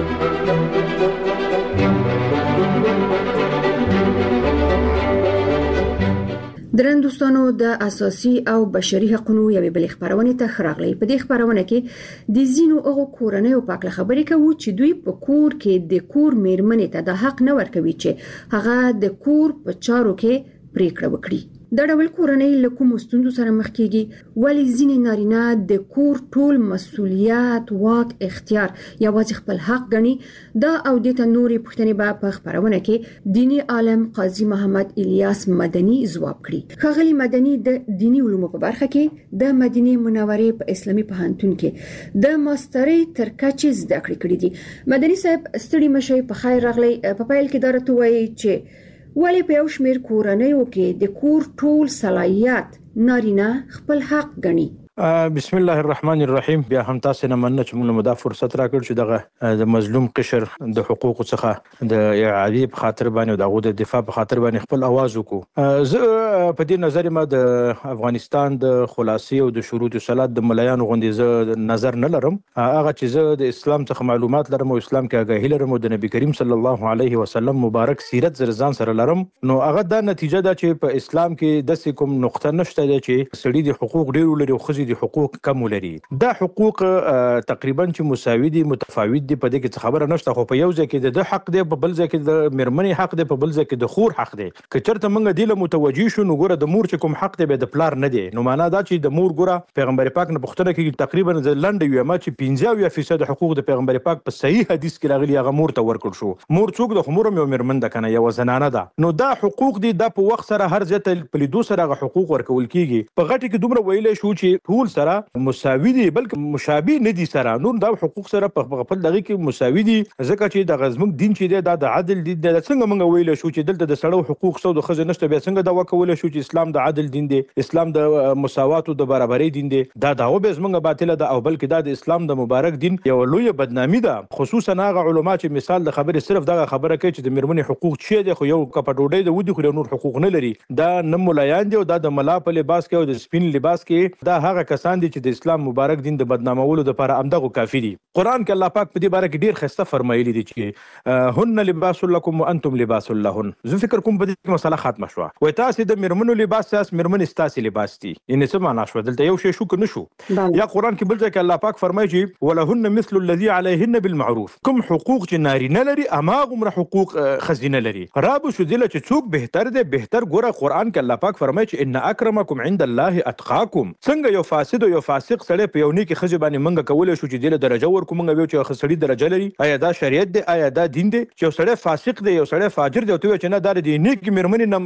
درن دوستانو د اساسي او بشري حقوقو یوې بلې خبرونه ته خراغلي. په دې خبرونه کې د زینو هغه کورنۍ په اړه خبرې کوو چې دوی په کور کې د کور میرمنې ته د حق نه ورکوي چې هغه د کور په چارو کې پریکړه وکړي. د ډول کورنۍ له کوم ستونزو سره مخ کیږي، ولی ځینې نارینه د کور ټول مسؤلیت، واک، اختیار یوازې خپل حق ګڼي. دا او د تنوري پښتنې په خبرونه کې دینی عالم قاضي محمد الیاس مدني ځواب کړي. خغلی مدني د دینی علومو په برخه کې د مدینه منورې په اسلامي پوهنتون کې د ماسترۍ تر کچې زده کړې کړې دي. مدني صاحب ستړي مشي په خیر راغلی. په پیل کې درته وایي چې ولی په یو شمیر کورنیو کې د کور ټول صلاحیت نارینه خپل حق ګڼي. بسم الله الرحمن الرحیم. بیا هم تاسو نه مننه چې موږ مدا فرصت راکړ چې دغه د مظلوم قشر د حقوقو څخه د اعادې په خاطر باندې او دغه د دفاع په خاطر باندې خپل आवाज وکړو. زه په دې نظر ما د افغانستان د خلاصي او د شروط صلات د ملایانو غوندې زه نظر نه لرم. هغه چې زه د اسلام څخه معلومات لرم او اسلام کې آگاهی لرم او د نبی کریم صلی الله علیه وسلم مبارک سیرت زرزان سره لرم، نو هغه دا نتیجه ده چې په اسلام کې د کوم نقطه نشته چې سړي د حقوق ډیر لري او خزي د حقوق کم لري. دا حقوق تقریبا چې مساوي دي، متفاوت دي، په دې کې خبره نشته. خو په یو ځای کې د حق دی، په بل ځای کې د مرمنې حق دی، په بل ځای کې د خور حق دی. که چېرته موږ دې له متوجي شو نو ګوره د مور چې کوم حق دی به د پلار نه دی. نو معنا دا چې د مور ګوره پیغمبر پاک نه پوښتنه کوي تقریبا د لنډ یو ما چې 50% حقوق د پیغمبر پاک په صحیح حدیث کې راغلي هغه مور ته ورکړ شو. مور څوک د خمور او مرمن ده کنه، یو زنانه ده. نو دا حقوق دي د په وخت سره هر ځای ته په لیدو سره هغه حقوق ورکول کیږي. په غټي کې دومره ویلې شو چې ټول سره مساوي دي بلکې مشابه نه دي سره. نور دا حقوق سره په خپل دغه کې مساوي دي، ځکه چې د غزمک دین چې دی دا د عدل دی. د څنګه موږ ویل شو چې دلته د سړو حقوق سو د خزه نشته، بیا څنګه دا وکول شو چې اسلام د عدل دین دی، اسلام د مساوات او د برابرۍ دین دی. دا داو به زمونږ باطله ده او بلکې دا د اسلام د مبارک دین یو لوی بدنامي ده. خصوصا هغه علما چې مثال د خبرې صرف دغه خبره کوي چې د مرمنې حقوق چي دي، خو یو کپ ډوډۍ د ودی خو نور حقوق نه لري. دا نه مولایان دي او دا د ملا په لباس کې او د سپین لباس کې دا هغه کسان دي چې د اسلام مبارک دین د بدنامولو لپاره امدغه کافی دي. قران کې الله پاک په دې باره کې ډیر خسته فرمایلی دي چې هن لباس لكم وانتم لباس لهن. زه فکر کوم په دې مسله ختمه شو. وای تاسو د مرمنو لباس تاسو مرمن تاسو لباس دي. یعنی څه معنا شو؟ دلته یو شی شو کنه شو. یا قران کې بل ځای کې الله پاک فرمایي چې ولهن مثل الذي عليهن بالمعروف. کوم حقوق چې نارینه لري اماغه حقوق خزینه لري. رب شو دله چې څوک بهتر دی بهتر. ګوره قران کې الله پاک فرمایي چې ان اکرمکم عند الله اتقاکم. څنګه یو فاسد او یو فاسق سره په یو نیکی خزه باندې منګه کولای شو چې دله درجه ورکو منګه ویو چې خسړي درجه لري. آیا دا شریعت دی؟ آیا دا دین دی چې یو سړی فاسق دی یو سړی فاجر دی او ته چې نه دا دی نیکی مرمنې نم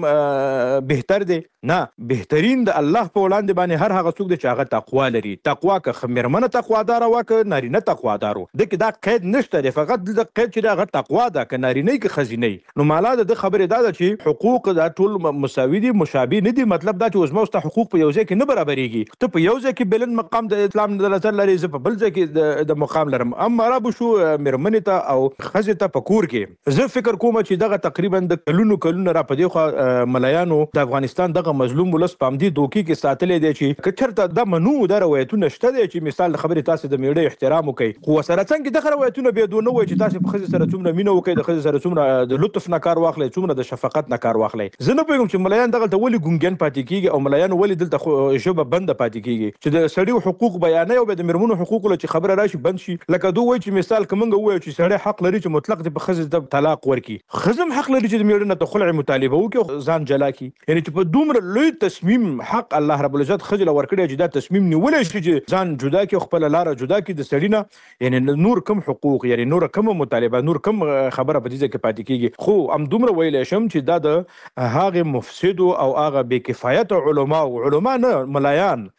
بهتر دی؟ نه، بهترین د الله په وړاندې باندې هر هغه څوک دی چې هغه تقوا لري. تقوا که مرمنه تقوا دار او که نارینه تقوا دارو دغه دا قید نشته دی، فقط د قید چې هغه تقوا ده که نارینه کې خزینه. نو مالا د خبره دا ده چې حقوق دا ټول مساوي دي، مشابه نه دي. مطلب دا چې اوسمو ست حقوق په یو ځای کې نه برابرېږي. ته په یو ځای کې بلند مقام د اسلام د نظر لري، زه په بل ځای کې د مقام لرم. اما رب شو مرمنه ته او خزه ته په کور کې زه فکر کوم چې دغه تقریبا د کلونو را په دی خو ملایانو د افغانستان دغه مظلوم ولس پامدي دوکي کې ساتلې دي چې کچرته د منو د روایتونه شته دي چې مثال خبره تاسو د میړې احترام وکړي. خو سره څنګه د روایتونه به دونه وای چې تاسو په خزه سره څومره مینه وکړي، د خزه سره څومره د لطف نه کار واخلي، څومره د شفقت نه کار واخلي. زه نه پوهیږم چې ملایان دغه ته ولي ګونګن پاتې کیږي او ملایان ولي دلته ژبه بند پاتې کیږي چې د سړي حقوق بیانې او د مرمنو حقوق له چې خبره راشي بند شي. لکه دوی وای چې مثال کومنګ وای چې سړی حق لري چې مطلق د خزه د طلاق ورکي، خزم حق لري چې د میړه نه خلع مطالبه وکړي ځان جلا کی. یعنی چې په دومره لوی تصمیم حق الله رب العزت خزل ورکړي چې دا تصمیم نیولای شي چې ځان جدا کی، خپل لار جدا کی د سړی نه. یعنی نور کم حقوق، یعنی نور کم مطالبه، نور کم خبره په دې کې پاتې کیږي. خو ام دومره ویل شم چې دا د هغه مفسد او هغه بے کفایت علما نه ملایان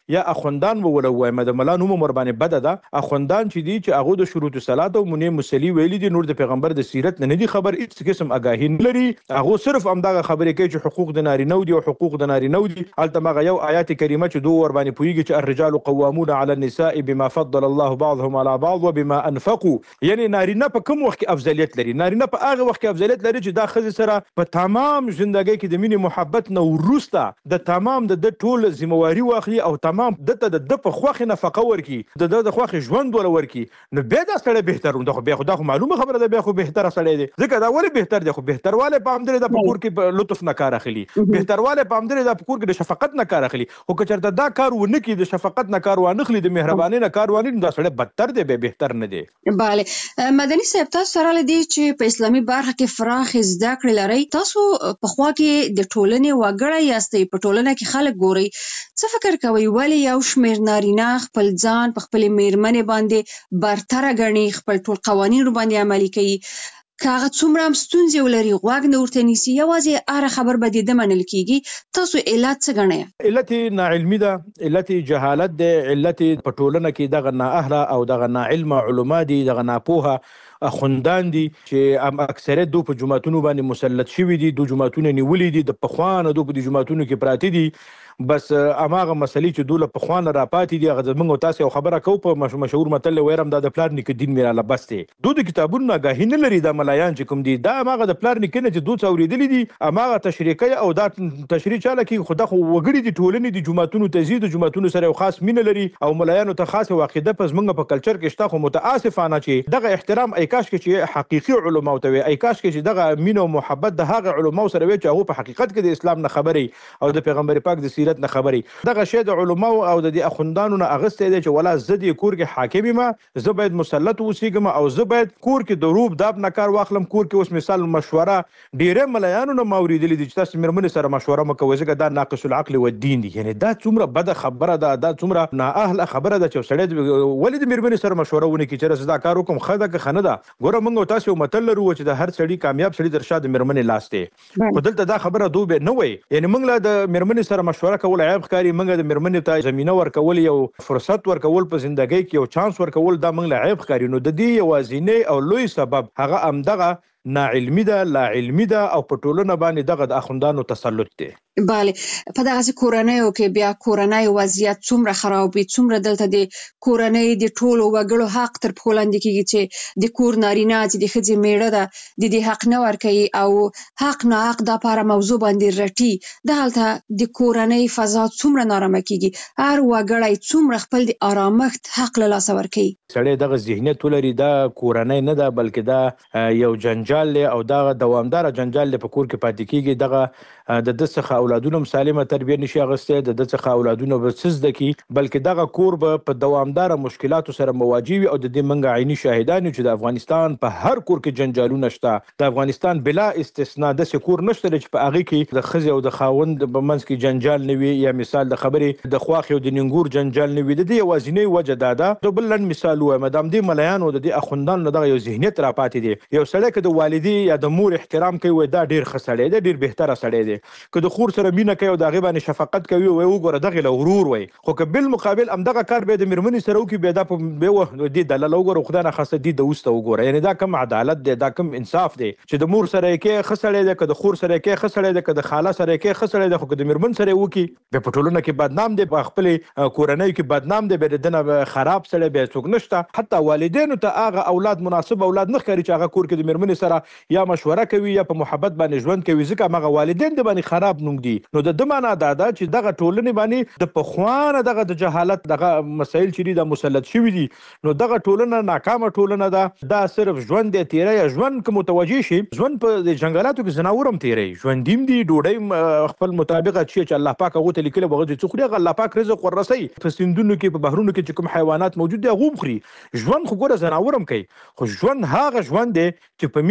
یا اخوندان ولوي مده ملا نوم مربانه بد ده اخوندان چې دي چې هغه د شروط صلات او منی مسلی ویلي دي نور د پیغمبر د سیرت نه دي خبر هیڅ قسم آگاهی نه لري هغه صرف همدغه خبرې کوي چې حقوق د نارینه دي او حقوق د نارینه دي البته مغه یو آیات کریمه چې دوه ور باندې پویږي چې الرجال قوامون على النساء بما فضل الله بعضهم على بعض وبما انفقوا یعنی نارینه په کوم وخت کې افضلیت لري نارینه په هغه وخت کې افضلیت لري چې دا خزه سره په تمام ژوندۍ کې د مینې محبت نه ورسته د تمام د ټول ذمہواری واخلي او تمام د په خوخه نفقه ورکي د خوخه ژوند ول ورکي نو به دا سره بهتر نو به خدا خو معلومه خبره ده به خو بهتر سره دی ځکه دا ولی بهتر دی خو بهترواله په همدره د پکور کې لطف نه کار اخلي بهترواله په همدره د پکور کې د شفقت نه کار اخلي او که چرته دا کار ونه کی د شفقت نه کار وانه خلی د مهرباني نه کار وانه دا سره بدتر دی به بهتر نه دی bale مدني صاحب تاسو سره لدی چې په اسلامي برخه کې فراخ زده کړې لري تاسو په خوا کې د ټولنې وګړی یاستئ په ټولنه کې خلک ګوري څه فکر کوي ولی یو شمېر نارینه خپل ځان په خپل میرمنې باندې برتر غني خپل ټول قوانین باندې عملي کوي کاغه څومره ستونزې ولري غوږ نه ورته نیسي یوازې اره خبر به د منل کیږي تاسو علت څه غنئ علت ناعلمي ده علت جهالت ده علت په ټولنه کې دغه نااهله او دغه ناعلم علما دي دغه ناپوهه خوندان دي چې اکثریت دو په جماعتونو باندې مسلط شوي دي دو جماعتونه نیولې دي د پخوانه دو په جماعتونو کې پراته دي بس اماغه مسلې چې دوله په خوانه را پاتې دي هغه زمونږ تاسو یو خبره کو په مشهور متل ويرم د پلار نیک دین میراله بس دي دوه د کتابونو غاهی نه لري د ملایان چې کوم دي دا اماغه د پلار نیک نه چې دوه اوریدلې دي اماغه تشریکي او دا تشریح چاله کې خدا خو وګړي دي ټولنې دي جماعتونو تزيد جماعتونو سره خاص مين لري او ملایانو ته خاص واقعده پس موږ په کلچر کې شته خو متاسفانه چې دغه احترام ایکاش کې چې حقيقي علما او ته ایکاش کې چې دغه مين او محبت د هغه علما سره وي چې هغه په حقیقت کې د اسلام نه خبري او د پیغمبر پاک د سیرت نه خبري دغه شی د علماء او د اخوندانو نه اغسته دي چې ولا زدي کور کې حاکم ما زه باید مسلط اوسېږم او زه باید کور کې د روب داب نه کار واخلم کور کې اوس مثال مشوره ډیره ملایانو نه موریدلې دي چې تاسو مرمن سره مشوره مکوئ ځکه دا ناقص العقل و الدين دي یعنی دا څومره بد خبره ده دا څومره نااهله خبره ده چې سړی ولید مرمن سره مشوره ونه کی چې زدا کار وکم خدا که خنه ده ګوره موږ تاسو متل لرو چې د هر سړی کامیاب سړی درشاد مرمن لاسته بدلته دا خبره دوه نه وي یعنی موږ له د مرمن سره مشوره کول عیب ښکاري موږ د مرمنې ته زمينه ورکول یو فرصت ورکول په ژوندۍ کې یو چانس ورکول دا موږ له عیب ښکاري نو د دې یوازینی او لوی سبب هغه امدغه ناعلمي ده لا علمي ده او په ټولنه باندې دغه د اخوندانو تسلط دی bale په دغه کورنۍ او کې بیا کورنۍ وضعیت څومره خراب وي څومره دلته د کورنۍ د ټولو وګړو حق تر پولاند کېږي چې د کور نارینه چې د خځې میړه ده د دې حق نه ورکوي او حق نه حق د لپاره موضوع باندې رټي دلته د کورنۍ فضا څومره نارامه کېږي هر وګړی څومره خپل د آرامښت حق له لاسه ورکوي سړی دغه ذهنیت ولري دا کورنۍ نه ده بلکې دا یو جنجال له او دا دوامدار جنجال له په کور کې پاتې کېږي دغه د دڅخه اولادونو سالمه تربیه نشي اغسته د دڅخه اولادونو بسز دکی بلکې دغه کور په دوامدار مشکلاتو سره مواجه وي او د دې منګه عیني شاهدان چې د افغانستان په هر کور کې جنجالونه شته د افغانستان بلا استثناء د سکور نشته چې په هغه کې د خزي او د خاوند په منځ کې جنجال نه وي یا مثال د خبرې د خواخ او د ننګور جنجال نه وي د دې وازینې وجه داده د بلن مثال و مدام دې ملایان او د اخوندان دغه یو ذهنیت را پاتې دي یو سړی کې د والدي یا د مور احترام کوي دا ډیر خسړی دی ډیر بهتره سړی دی که د خور سره مینه کوي او د غیبانه شفقت کوي او وګوره دغه لورور وي خو که بل مقابل امدغه کار به د مرمنې سره وکي به دا به د دلل وګوره خدای نه خاصه دي د وسته وګوره یعنی دا کم عدالت دی دا کم انصاف دی چې د مور سره کې خسړی دی که د خور سره کې خسړی دی که د خاله سره کې خسړی دی خو که د مرمن سره وکي به په ټولنه کې بدنام دی په خپل کورنۍ کې بدنام دی به دنه خراب سره به څوک نشته حتی والدینو ته هغه اولاد مناسب اولاد نه ښکاري چې هغه کور کې د مرمنې سره یا مشوره کوي یا په محبت باندې ژوند کوي ځکه هغه والدین د باندې خراب نوم دي نو د معنا دا چې دغه ټولنې باندې د پخوانه دغه د جهالت دغه مسایل چې د مسلط شوی دي نو دغه ټولنه ناکامه ټولنه ده دا صرف ژوند دی تیرې یا ژوند کوم متوجي شي ژوند په جنگلاتو کې زناورم تیرې ژوندیم دي ډوډۍ خپل مطابق چې الله پاک هغه ته لیکل بغه چې خوري الله پاک رزق ورسي په سندونو کې په بحرونو کې چې کوم حیوانات موجود دي غوم خوري ژوند خو ګوره زناورم کوي خو ژوند هغه ژوند دی چې په مینه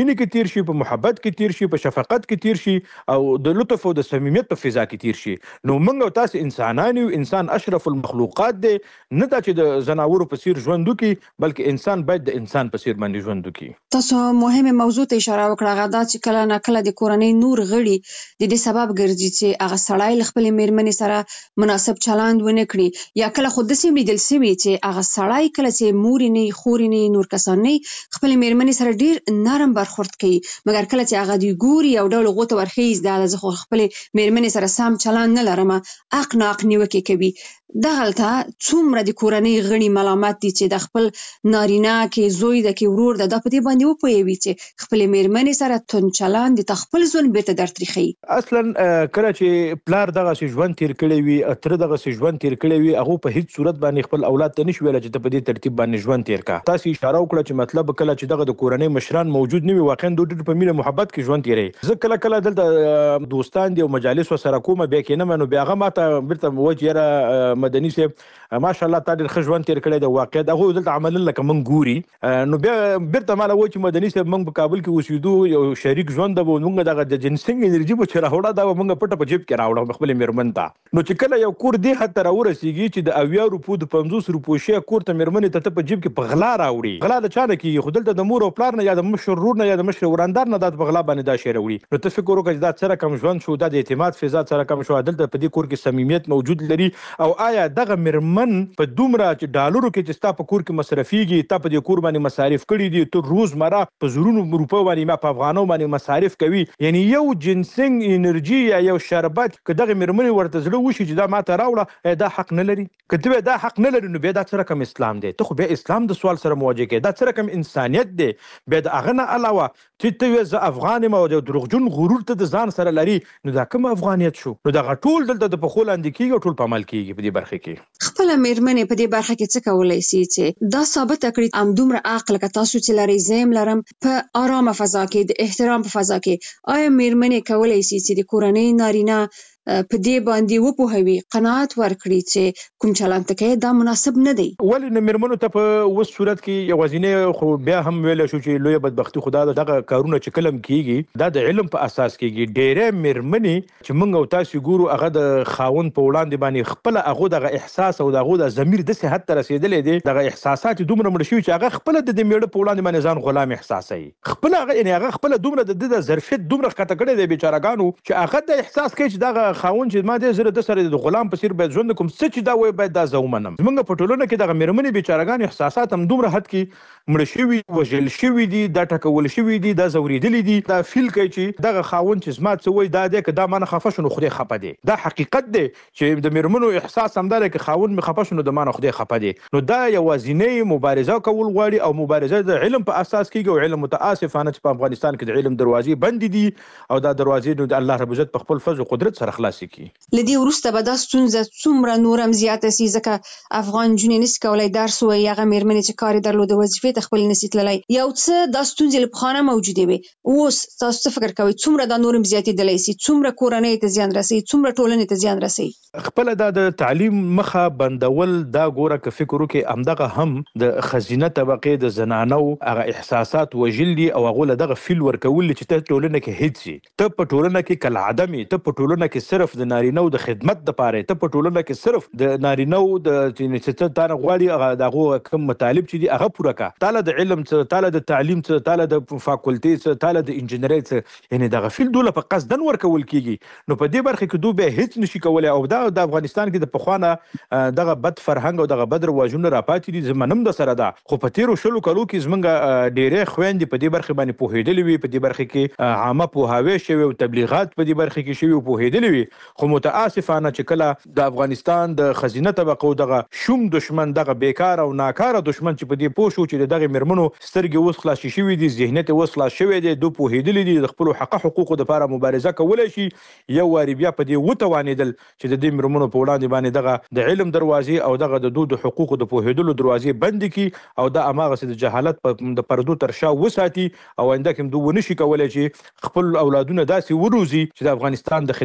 مینې کې تیر شي، په محبت کې تیر شي، په شفقت کې تیر شي او د لطف او د صمیمیت په فضا کې تیر شي. نو موږ او تاسو انسانان یو، انسان اشرف المخلوقات دی، نه دا چې د زناورو په څیر ژوند وکړي بلکې انسان باید د انسان په څیر باندې ژوند وکړي. تاسو مهمه موضوع ته اشاره وکړه، غدا چې کله نه کله د کورنۍ نور غړي د دې سبب ګرځي چې هغه سړی له خپل میرمنې سره مناسب چلند ونه کړي، یا کله خود سیم لیدل سوي چې هغه سړی کله چې مور نه خور نه نور کسان نه خپل میرمنې سره ډیر نرم برخورد کوي، مګر کله چې هغه دی ګوري او ډول غوته ورخیز دا زه خو خپل میرمنې سره سم چلند نه لرم، حق نیوکه کوي. دغلته څومره د کورنۍ غړي ملامت دي چې د خپل نارینه کې زوی د کې ورور د په دې باندې وپوهوي چې خپل میرمنې سره تون چلند د خپل ژوند بیرته درتریخي. اصلا کله چې پلار دغه ژوند تیر کړی وي، اتر دغه ژوند تیر کړی وي، هغه په هیڅ صورت باندې خپل اولاد ته نشي ویل چې په دې ترتیب باندې ژوند تیر کا. تاسو اشاره وکړه چې مطلب کله چې دغه د کورنۍ مشران موجود نه وي، واقعا د ډېر په مینه محبت کې ژوند تیري. زه کله کله دلته دوستان دي او مجالس سره کوم بیا کې نه منو، بیا هغه ماته بیرته وجه مدني سي ماشاءالله تا ډېر ښه ژوند تیر کړی دی، واقعا هغه دلته عملاً لکه من ګوري. نو بیا بیرته مالا و چې مدني صاحب موږ په کابل کې اوسېدو، یو شریک ژوند به موږ دغه د جنسنګ انرژي به چې راوړه دا به موږ پټه په جیب کې راوړه خپل میرمن ته. نو چې کله یو کور دې حد ته راورسېږي چې د 80 روپو د 50 روپو شی کور ته میرمنې ته په جیب کې په غلا راوړي، غلا د چا نه کېږي؟ خو دلته د مور او پلار نه یا د مشر ورور نه یا د مشر وراندار نه دا په غلا باندې دا شی راوړي. نو ته فکر وکړه چې دا څه رقم ژوند شو، دا د اعتماد فضا څه رقم شو، دلته په دې کور کې صمیمیت موجود لري؟ او آیا دغه میرمن په دومره چې ډالرو کې چې ستا په کور کې مصرفيږي، تا په دې کور باندې مصارف کړي دي، ته روزمره په زرونو روپو باندې ما په افغانو باندې مصارف کوي، یعنی یو جنسنګ انرژي یا یو شربت که دغه میرمنې ورته زړه وشي چې دا ماته راوړه، دا حق نه لري؟ که دا حق نه لري نو بیا دا څه رقم اسلام دی؟ ته خو بیا اسلام د سوال سره مواجه کوي، دا څه رقم انسانیت دی؟ بیا د هغه نه علاوه چې ته زه افغان یم او د دروغجن غرور ته د ځان سره لري، نو دا کوم افغانیت شو؟ نو دغه ټول دلته د پخو لاندې کېږي او ټول په عمل کېږي په دې برخه کې. خپل میرمنې په دې برخه کې څه کولای شي چې دا ثابت کړي ام دومره عقل که تاسو چې لري زم لرم په آرامه فضا کې د احترام په فضا کې؟ آیا میرمنې کولای شي چې د کورنۍ نارینه په دې باندې وپوهوي، قناعت ورکړي چې کوم چلند کوي دا مناسب نه دی؟ ولې نه میرمنو ته په وس صورت کې یوازینه خو بیا هم ویل شو چې لوی بدبختی خدا دغه کارونه چې کلم کیږي دا د علم په اساس کیږي. ډېرې میرمنې چې موږ او تاسو ګورو هغه د خاون په وړاندې باندې خپل هغه دغه احساس او دغه د ضمیر د صحت ته رسیدلې دي، دغه احساسات دومره مړ شوي چې هغه خپل د میړه په وړاندې باندې ځان غلام احساسوي، خپل هغه یعنی هغه خپل دومره د ظرفیت دومره ښکته کړی دی بیچارهګانو چې هغه د احساس کوي چې دغه خاون چې ما دې زره د سره د غلام په څیر باید ژوند کوم، څه چې دا وایي باید دا زه ومنم. زمونږ په ټولنه کې دغه میرمنې بیچارهګان احساسات هم دومره حد کې مړه شوي، وژل شوي دي، دا ټکول شوي دي، دا ځورېدلي دي، دا فیل کوي چې دغه خاوند چې زما څه وایي دا دی که دا مانه خفه شو نو خدای خفه دی. دا حقیقت دی چې د میرمنو احساس همدا دی که خاوند مې خفه شو نو د مانه خدای خفه دی. نو دا یوازینۍ مبارزه کول غواړي او مبارزه د علم په اساس کېږي او علم متاسفانه چې په افغانستان کې د علم دروازې بندې دي او دا دروازې نو د الله رب عزت په خپل فضل او قدرت سره خلاصې کړي. لدی وروسته به دا ستونزه څومره نورم زیاته سي ځکه افغان جنې نس کولای درس وایي، هغه میرمنې چې کار درلوده وظیفې ته خپل نسي تللی، یو څه دا ستونزې له پخوانه موجودې وي. اوس تاسو څه فکر کوئ څومره دا نورم زیاتېدلی سي، څومره کورنۍ ته زیان رسوي، څومره ټولنې ته زیان رسوي؟ خپله دا د تعلیم مخه بندول دا ګوره که فکر وکړې همدغه هم د ښځینه طبقې د زنانو هغه احساسات وژل دي او هغو له دغه فیل ورکول چې ته ټولنه کې هېڅ سي، ته په ټولنه کې کالعدم یې، ته په ټولنه کې صرف د نارینهو د خدمت دپاره، ته په ټولنه کې صرف د نارینهو د چې ته تا نه غواړي هغه د هغو کوم مطالب چې دي هغه پوره کړه، تا له د علم څه، تا له د تعلیم څه، تا له د فاکولټۍ څه، تا له د انجینرۍ څه، یعنې دغه فیل دوله په قصدن ورکول کېږي. نو په دې برخه کې دوی بیا هېڅ نشي کولی او دا د افغانستان کې د پخوانه دغه بد فرهنګ او دغه بد رواجونه راپاتې دي. زه منم درسره ده، خو په تېرو 20 کالو کې زموږ ډېرې خویندې په دې برخې باندې پوهېدلې وي، په دې برخې کې عامه پوهاوی شوی او تبلیغات په دې برخه کې شوي او پوهېدلې وي. خو متاسفانه چې کله د افغانستان د ښځینه طبقو دغه شوم دشمن، دغه بیکار او ناکاره دشمن چې په دې پوه شو چې دغه میرمنو سترګې اوس خلاصې شوي دي، ذهنیت اوس خلاص شوی دی، دوی پوهېدلي دي د خپلو حقوقو دپاره مبارزه کولی شي. یو وارې بیا په دې وتوانېدل چې د دې میرمنو په وړاندې باندې دغه د علم دروازې او دغه د دوی د حقوقو د پوهېدلو دروازې بندې کړي او دا هماغسې د جهالت د پردو تر شا وساتي او آینده کې هم دوی ونشي کولی چې خپل اولادونه داسې وروزي چې د افغانستان د خدمت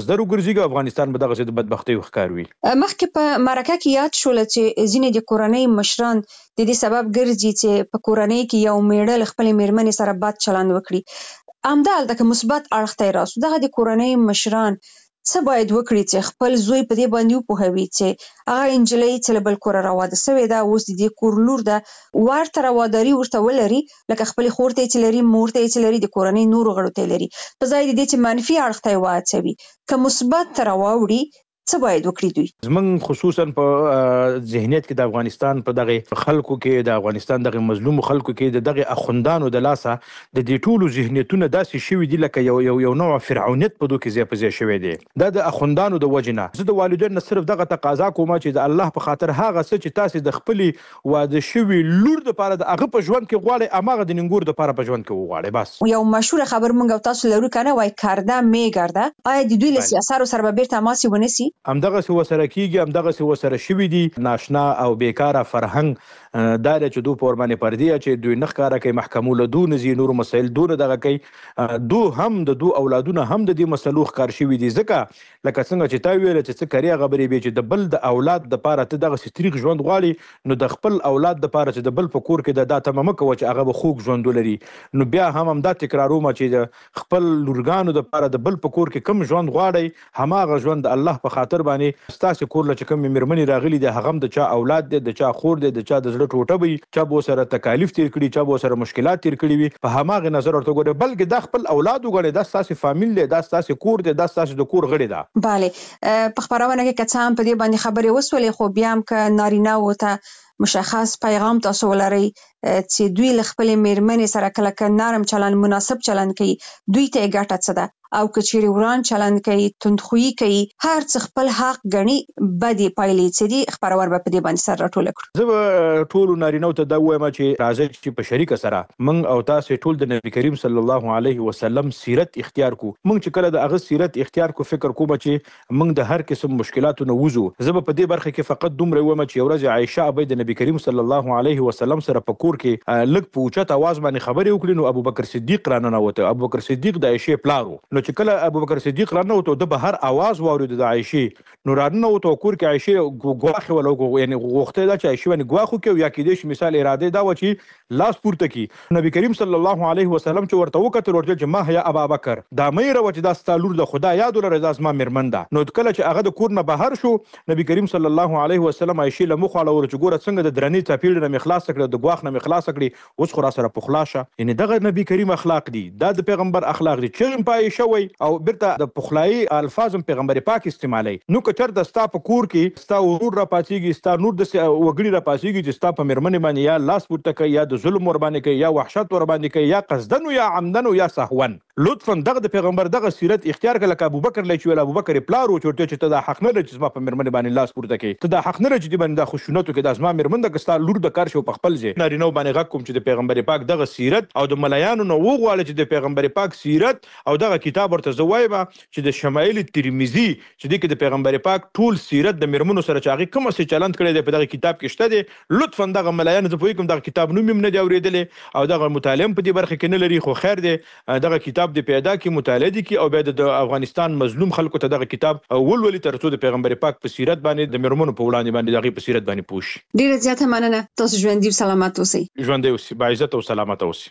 مصدر وګرځي افغانستان به دغه د بدبختۍ ښکار وي. مخکې په مرکه کې یاد شول چې ځینې د کورنۍ مشران د دې سبب ګرځي چې په کورنۍ کې یو میړه خپل میرمنې سره بد چلند وکړي. همدالته که مثبت اړخ ته راسو دغه د کورنۍ مشران څه باید وکړي چې خپل زوی په دې باندې وپوهوي چې هغه انجلۍ چې له بل کوره راواده شوې ده اوس د دې کور لور ده ورته رواداري ورته ولري لکه خپل خور ته چې لري مور ته چې لري د کورنۍ نورو غړو ته لري په ځای د دې چې منفي اړخ ته واچوي که مثبت راوړي څه باید وکړي دوی؟ زمونږ خصوصا په ذهنیت کې د افغانستان په دغه خلکو کې د افغانستان دغه مظلوم خلکو کې دغه اخوندانو د لاسه د دې ټولو ذهنیتونه داسې شوي دي لکه یو نوع فرعونیت په دوی کې ځای شوی دی. دا د اخوندانو د وجنه زه د والدینو صرف دغه تقاضا کوم چې د الله په خاطر هغه څه چې تاسو د خپل واده شوی لور د لپاره د هغه په ژوند کې غواړي اماغه د ننګور د لپاره په ژوند کې وغواړي. بس یو مشهور خبر مونږ تاسو لرو کنه وای کرده میګرده آیا د دوی له سیاستو سره به بیرته تماس ونیسي؟ همدغه څه وسره کیږي همدغه څه وسره شوي دي. ناشنا او بیکاره فرهنګ دا چې دوی په ورباندې پردي چې دوی نه ښکاره کوي محکمو له دوی نه نور مسایل دونه دغه کوي دو هم د دو اولادونه هم د دې مسلو ښکار شوي دي ځکه لکه څنګه چې تا ویل چې څه کړي خبرې به چې د بل د اولاد د پاره ته دغه ستریغ ژوند غواړي نو د خپل اولاد د پاره چې د بل په کور کې د داته ممکه و چې هغه به خوږ ژوند ولري نو بیا هم دا تکراروم چې خپل لورګانو د پاره د بل په کور کې کم ژوند غواړي هماغه ژوند الله په خاطر باندې ستاسو کور لچ کم میرمنې راغلي دي هغه د چا اولاد دي د چا خور دي د چا د زړه ټوټه وي چا به سره تکالیف تیر کړي چا به سره مشکلات تیر کړي وي په هماغه نظر ورته ګوره بلکې د خپل اولاد وګړي د تاسو فامیل دی د تاسو کور دی د تاسو د کور غړي ده. bale په خبرونه کې کڅام په دې باندې خبرې وسولې خو بیا هم ک نارینه وته مشخص پیغام تاسو ولري چې دوی ل خپل میرمنې سره کله نرم چلند مناسب چلند کوي دوی ته ګټه څه ده او کچيري وران چلند کوي تندخويي کوي هر څه خپل حق غني بدی پایلې چې دي خبرور به په دې باندې سره راټول کړو. زه ټول نارینه ته دا وایم چې راځي چې په شریک سره من او تاسو ټول د نبی کریم صلی الله علیه وسلم سیرت اختیار کو من چې کله د هغه سیرت اختیار کو فکر کوم چې من د هر قسم مشکلاتو نه وځو. زه په دې برخه کې فقط دومره وایم چې ورځ عائشه ابي د نبی کریم صلی الله علیه وسلم سره په کور کې لږ په اوچت आवाज باندې خبرې وکړي نو ابو بکر صدیق رانه وته. ابو بکر صدیق د عائشه پلارو نو چې کله ابو بکر صدیق رانه وته د بهر आवाज واورید د عائشه نو رانه وته کور کې عائشه غواخه ولو یعنی غوخته دا چې عائشه باندې غواخو کې یا کې د مثال اراده دا و چې لاس پورته کی نبی کریم صلی الله علیه وسلم چې ورته وکړه ورته چې ما هيا ابو بکر دا مې راوته د ستالور د خدا یاد ولر د اسما میرمن ده. نو کله چې هغه د کور نه بهر شو نبی کریم صلی الله علیه وسلم عائشه له مخاله ور چې ګوره څنګه د درنی چاپیل نه مخلاص کړ د غواخ نه مخلاص کړي اوس خو را سره پخلاشه یعنی دغه نبی کریم اخلاق دي دا د پیغمبر اخلاق دي چې پای شوی او برته د پخلای الفاظ پیغمبر پاک استعمالي نو کچر د ستا په کور کې ستا ورور را پاتېږي ستا نور د وګړي را پاتېږي چې ستا په میرمن باندې یا لاس پورته کوي یا د ظلم ور باندې کوي یا وحشت ور باندې کوي یا قصدن یا عمدن یا سهوا لطفا دغه د پیغمبر دغه سیرت اختیار کړه ابو بکر لچ ویل ابو بکر پلارو چورته چې ته د حق نه لچ ما په میرمن باندې لاس پورته کوي ته د حق نه لچ دی باندې د خوشونتو کې د ازما میرمن د کستا لور د کار شو په خپل ځای نارینه باندې غږ کوم چې د پیغمبر پاک دغه سیرت او د ملایانو نو وغواړي چې د پیغمبر پاک سیرت او دغه کتاب ورته زوایبه چې د شمایل ترمذی چې د پیغمبر پاک ټول سیرت د میرمنو سره چاغي کوم څه چلند کړي د په دغه کتاب کې شته دي لطفا دغه ملایانو ته پوي کوم دغه کتاب نوم نه دی اوریدلې او دغه مطالعه په دې برخه کې نه لري خو خیر دی دغه کتاب د پیدا کی مطالعه دي کی او بیا د افغانستان مظلوم خلکو ته دغه کتاب ولولي ترڅو د پیغمبر پاک په سیرت باندې د میرمنو په وړاندې باندې دغه په سیرت باندې پوښ. ډیره زیاته مننه تاسو ژوند دې سلامت اوسئ. ژوند دې اوسئ با عزت او سلامت اوسئ.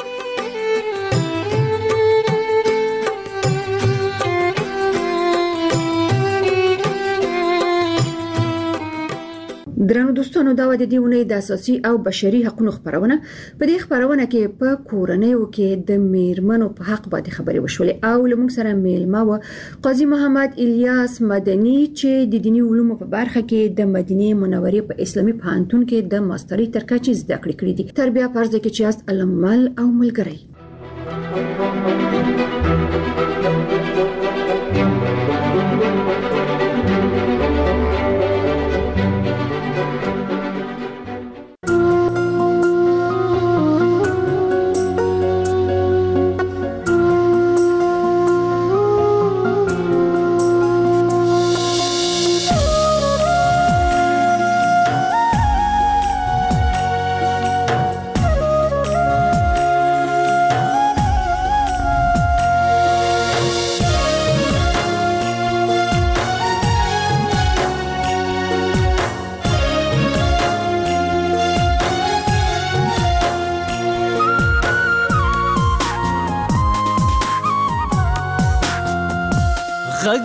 درنو دوستانو دا د دې ونې د اساسي او بشري حقوقو خبرونه په دې خبرونه کې په کورنیو کې د میرمنو په حق باندې خبرې وشولې او لمونږ سره میلمه و قاضي محمد الیاس مدني چې د دینی علومو په برخه کې د مدینه منورې په اسلامي پوهنتون کې د ماسترۍ تر کچې زده کړې کړې دي. تربیه فرض کې چې است علمل او ملګری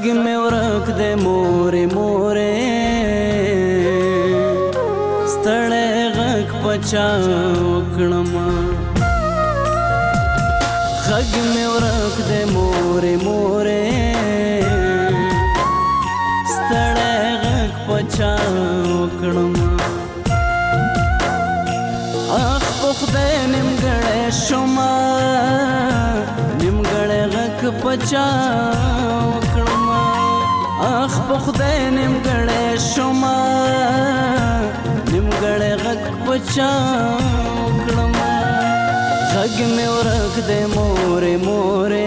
غږ مې ورک دې مورې مورې ستړی غږ پچا وکړما غږ مې ورک دې مورې مورې ستړی غږ پچا وکړما اخ په خدای نیمګړی شوما نیمګړی غږ پچا وکړما اخ په خدای نیمګړی شوما نیمګړی غږ پچا وکړما غږ مې ورک دی مورې مورې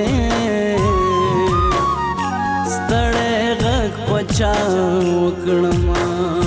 ستړی غږ پچا وکړما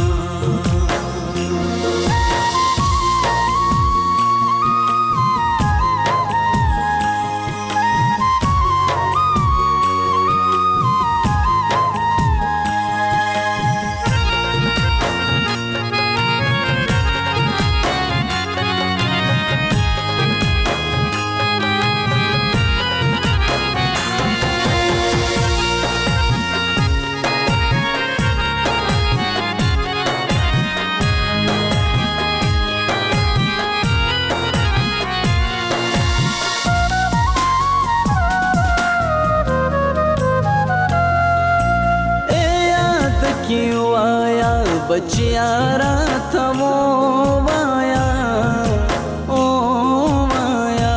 बचिया रात वो माया ओ माया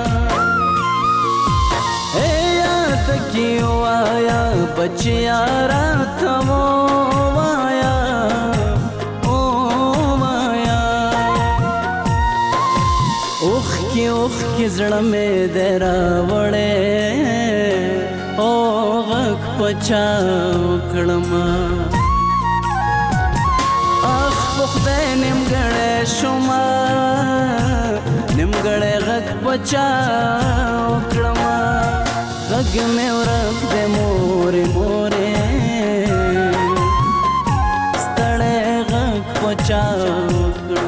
ए याद क्यों आया बचिया रात वो माया ओ माया उख की जड़ में देरा वड़े ओ गक पचा कड़मा خدای نیمګړی شوما نیمګړی غږ پچا وکړما غږ مې ورک دی مورې مورې ستړی غږ پچا وکړما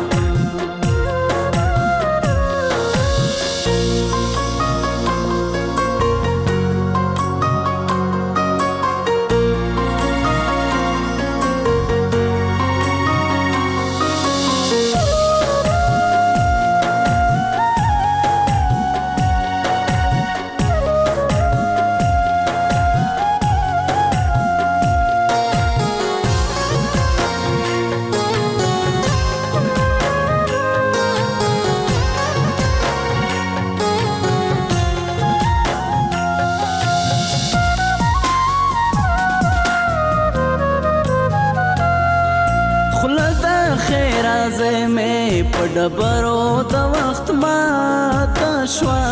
ډبرو د وخت ماته شوا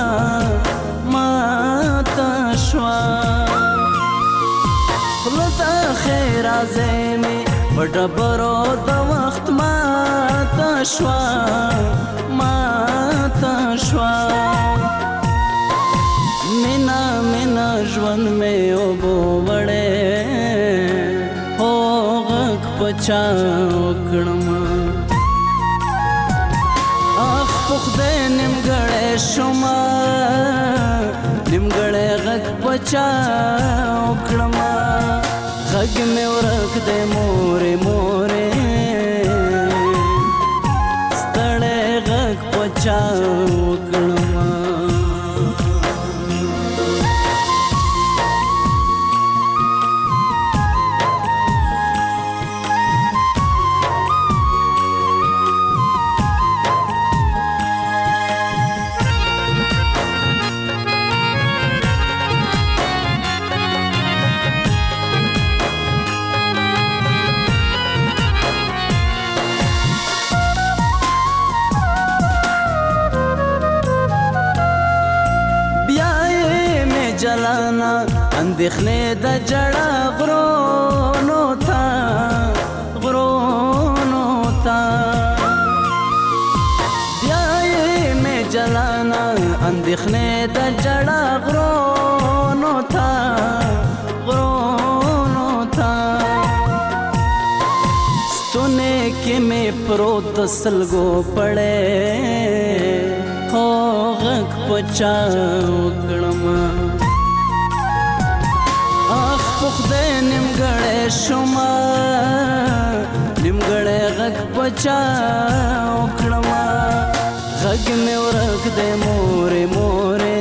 خلطه خیر ازمه په ډبرو د وخت ماته شوا مینا مینا ژوند مې وبو وړې او غږ پچا وکړما خدای نیمګړی شوما نیمګړی غږ پچا وکړما غږ مې ورک دی مورې مورې ستړی غږ پچا وکړما جلانا اندېښنې د جړه غرونو ته بیا یې مې جلانا اندېښنې د جړه غرونو ته ستونې کې مې پروت سلګو پړې خو غږ پچا وکړما خدای نیمګړی شوما نیمګړی غږ پچا وکړما غږ مې ورک دی مورې مورې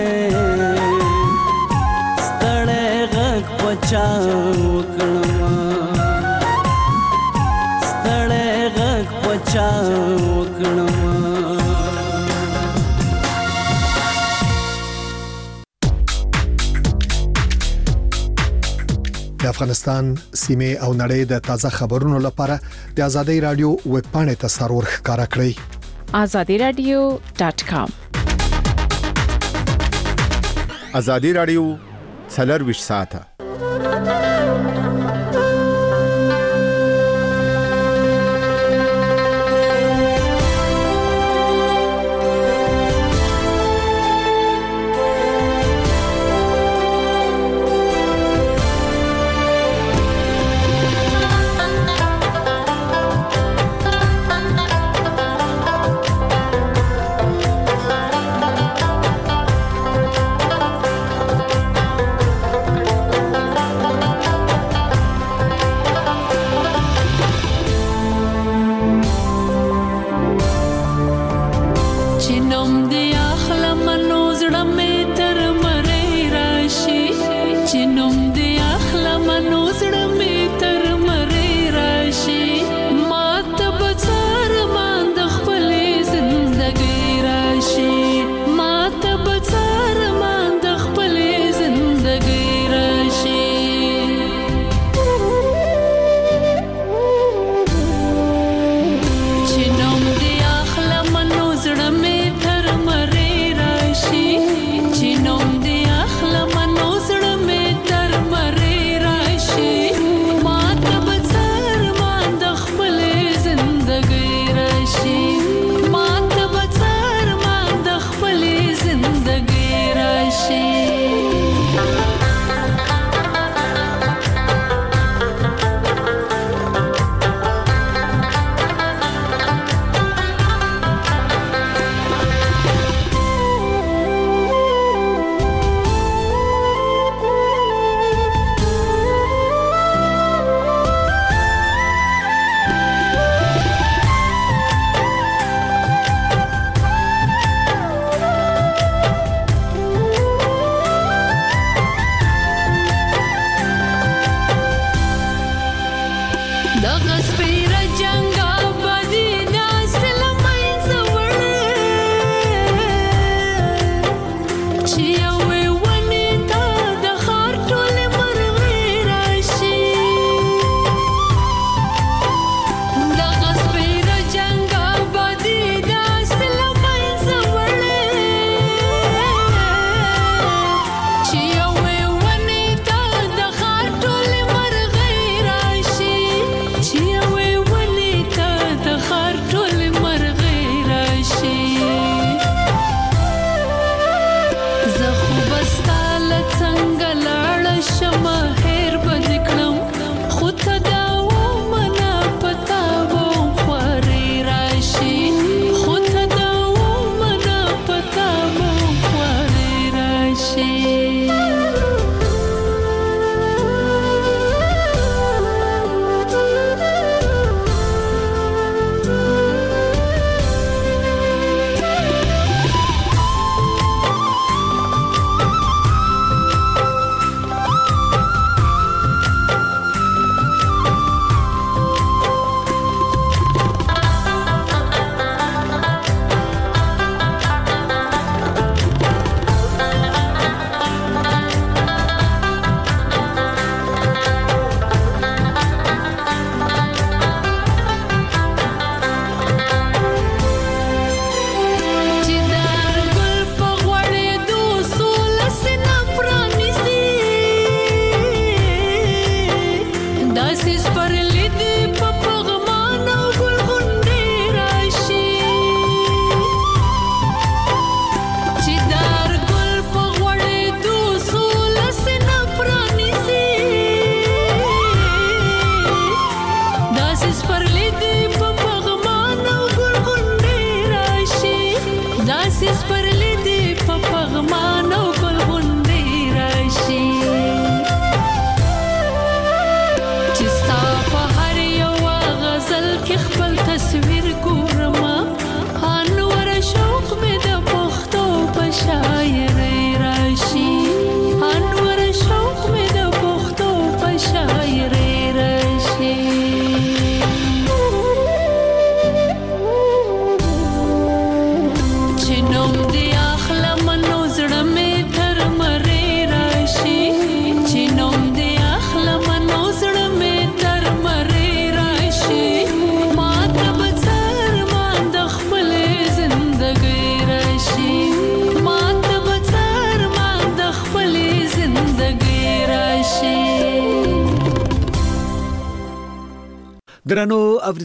ستړی غږ پچا وکړما ستړی غږ پچا وکړما د افغانستان سیمه او نړۍ د تازه خبرونو لپاره د ازادي رادیو ویب پاڼې ته سرور ښکارا کړئ azadiradio.com ازادي رادیو 24 ساعته درنو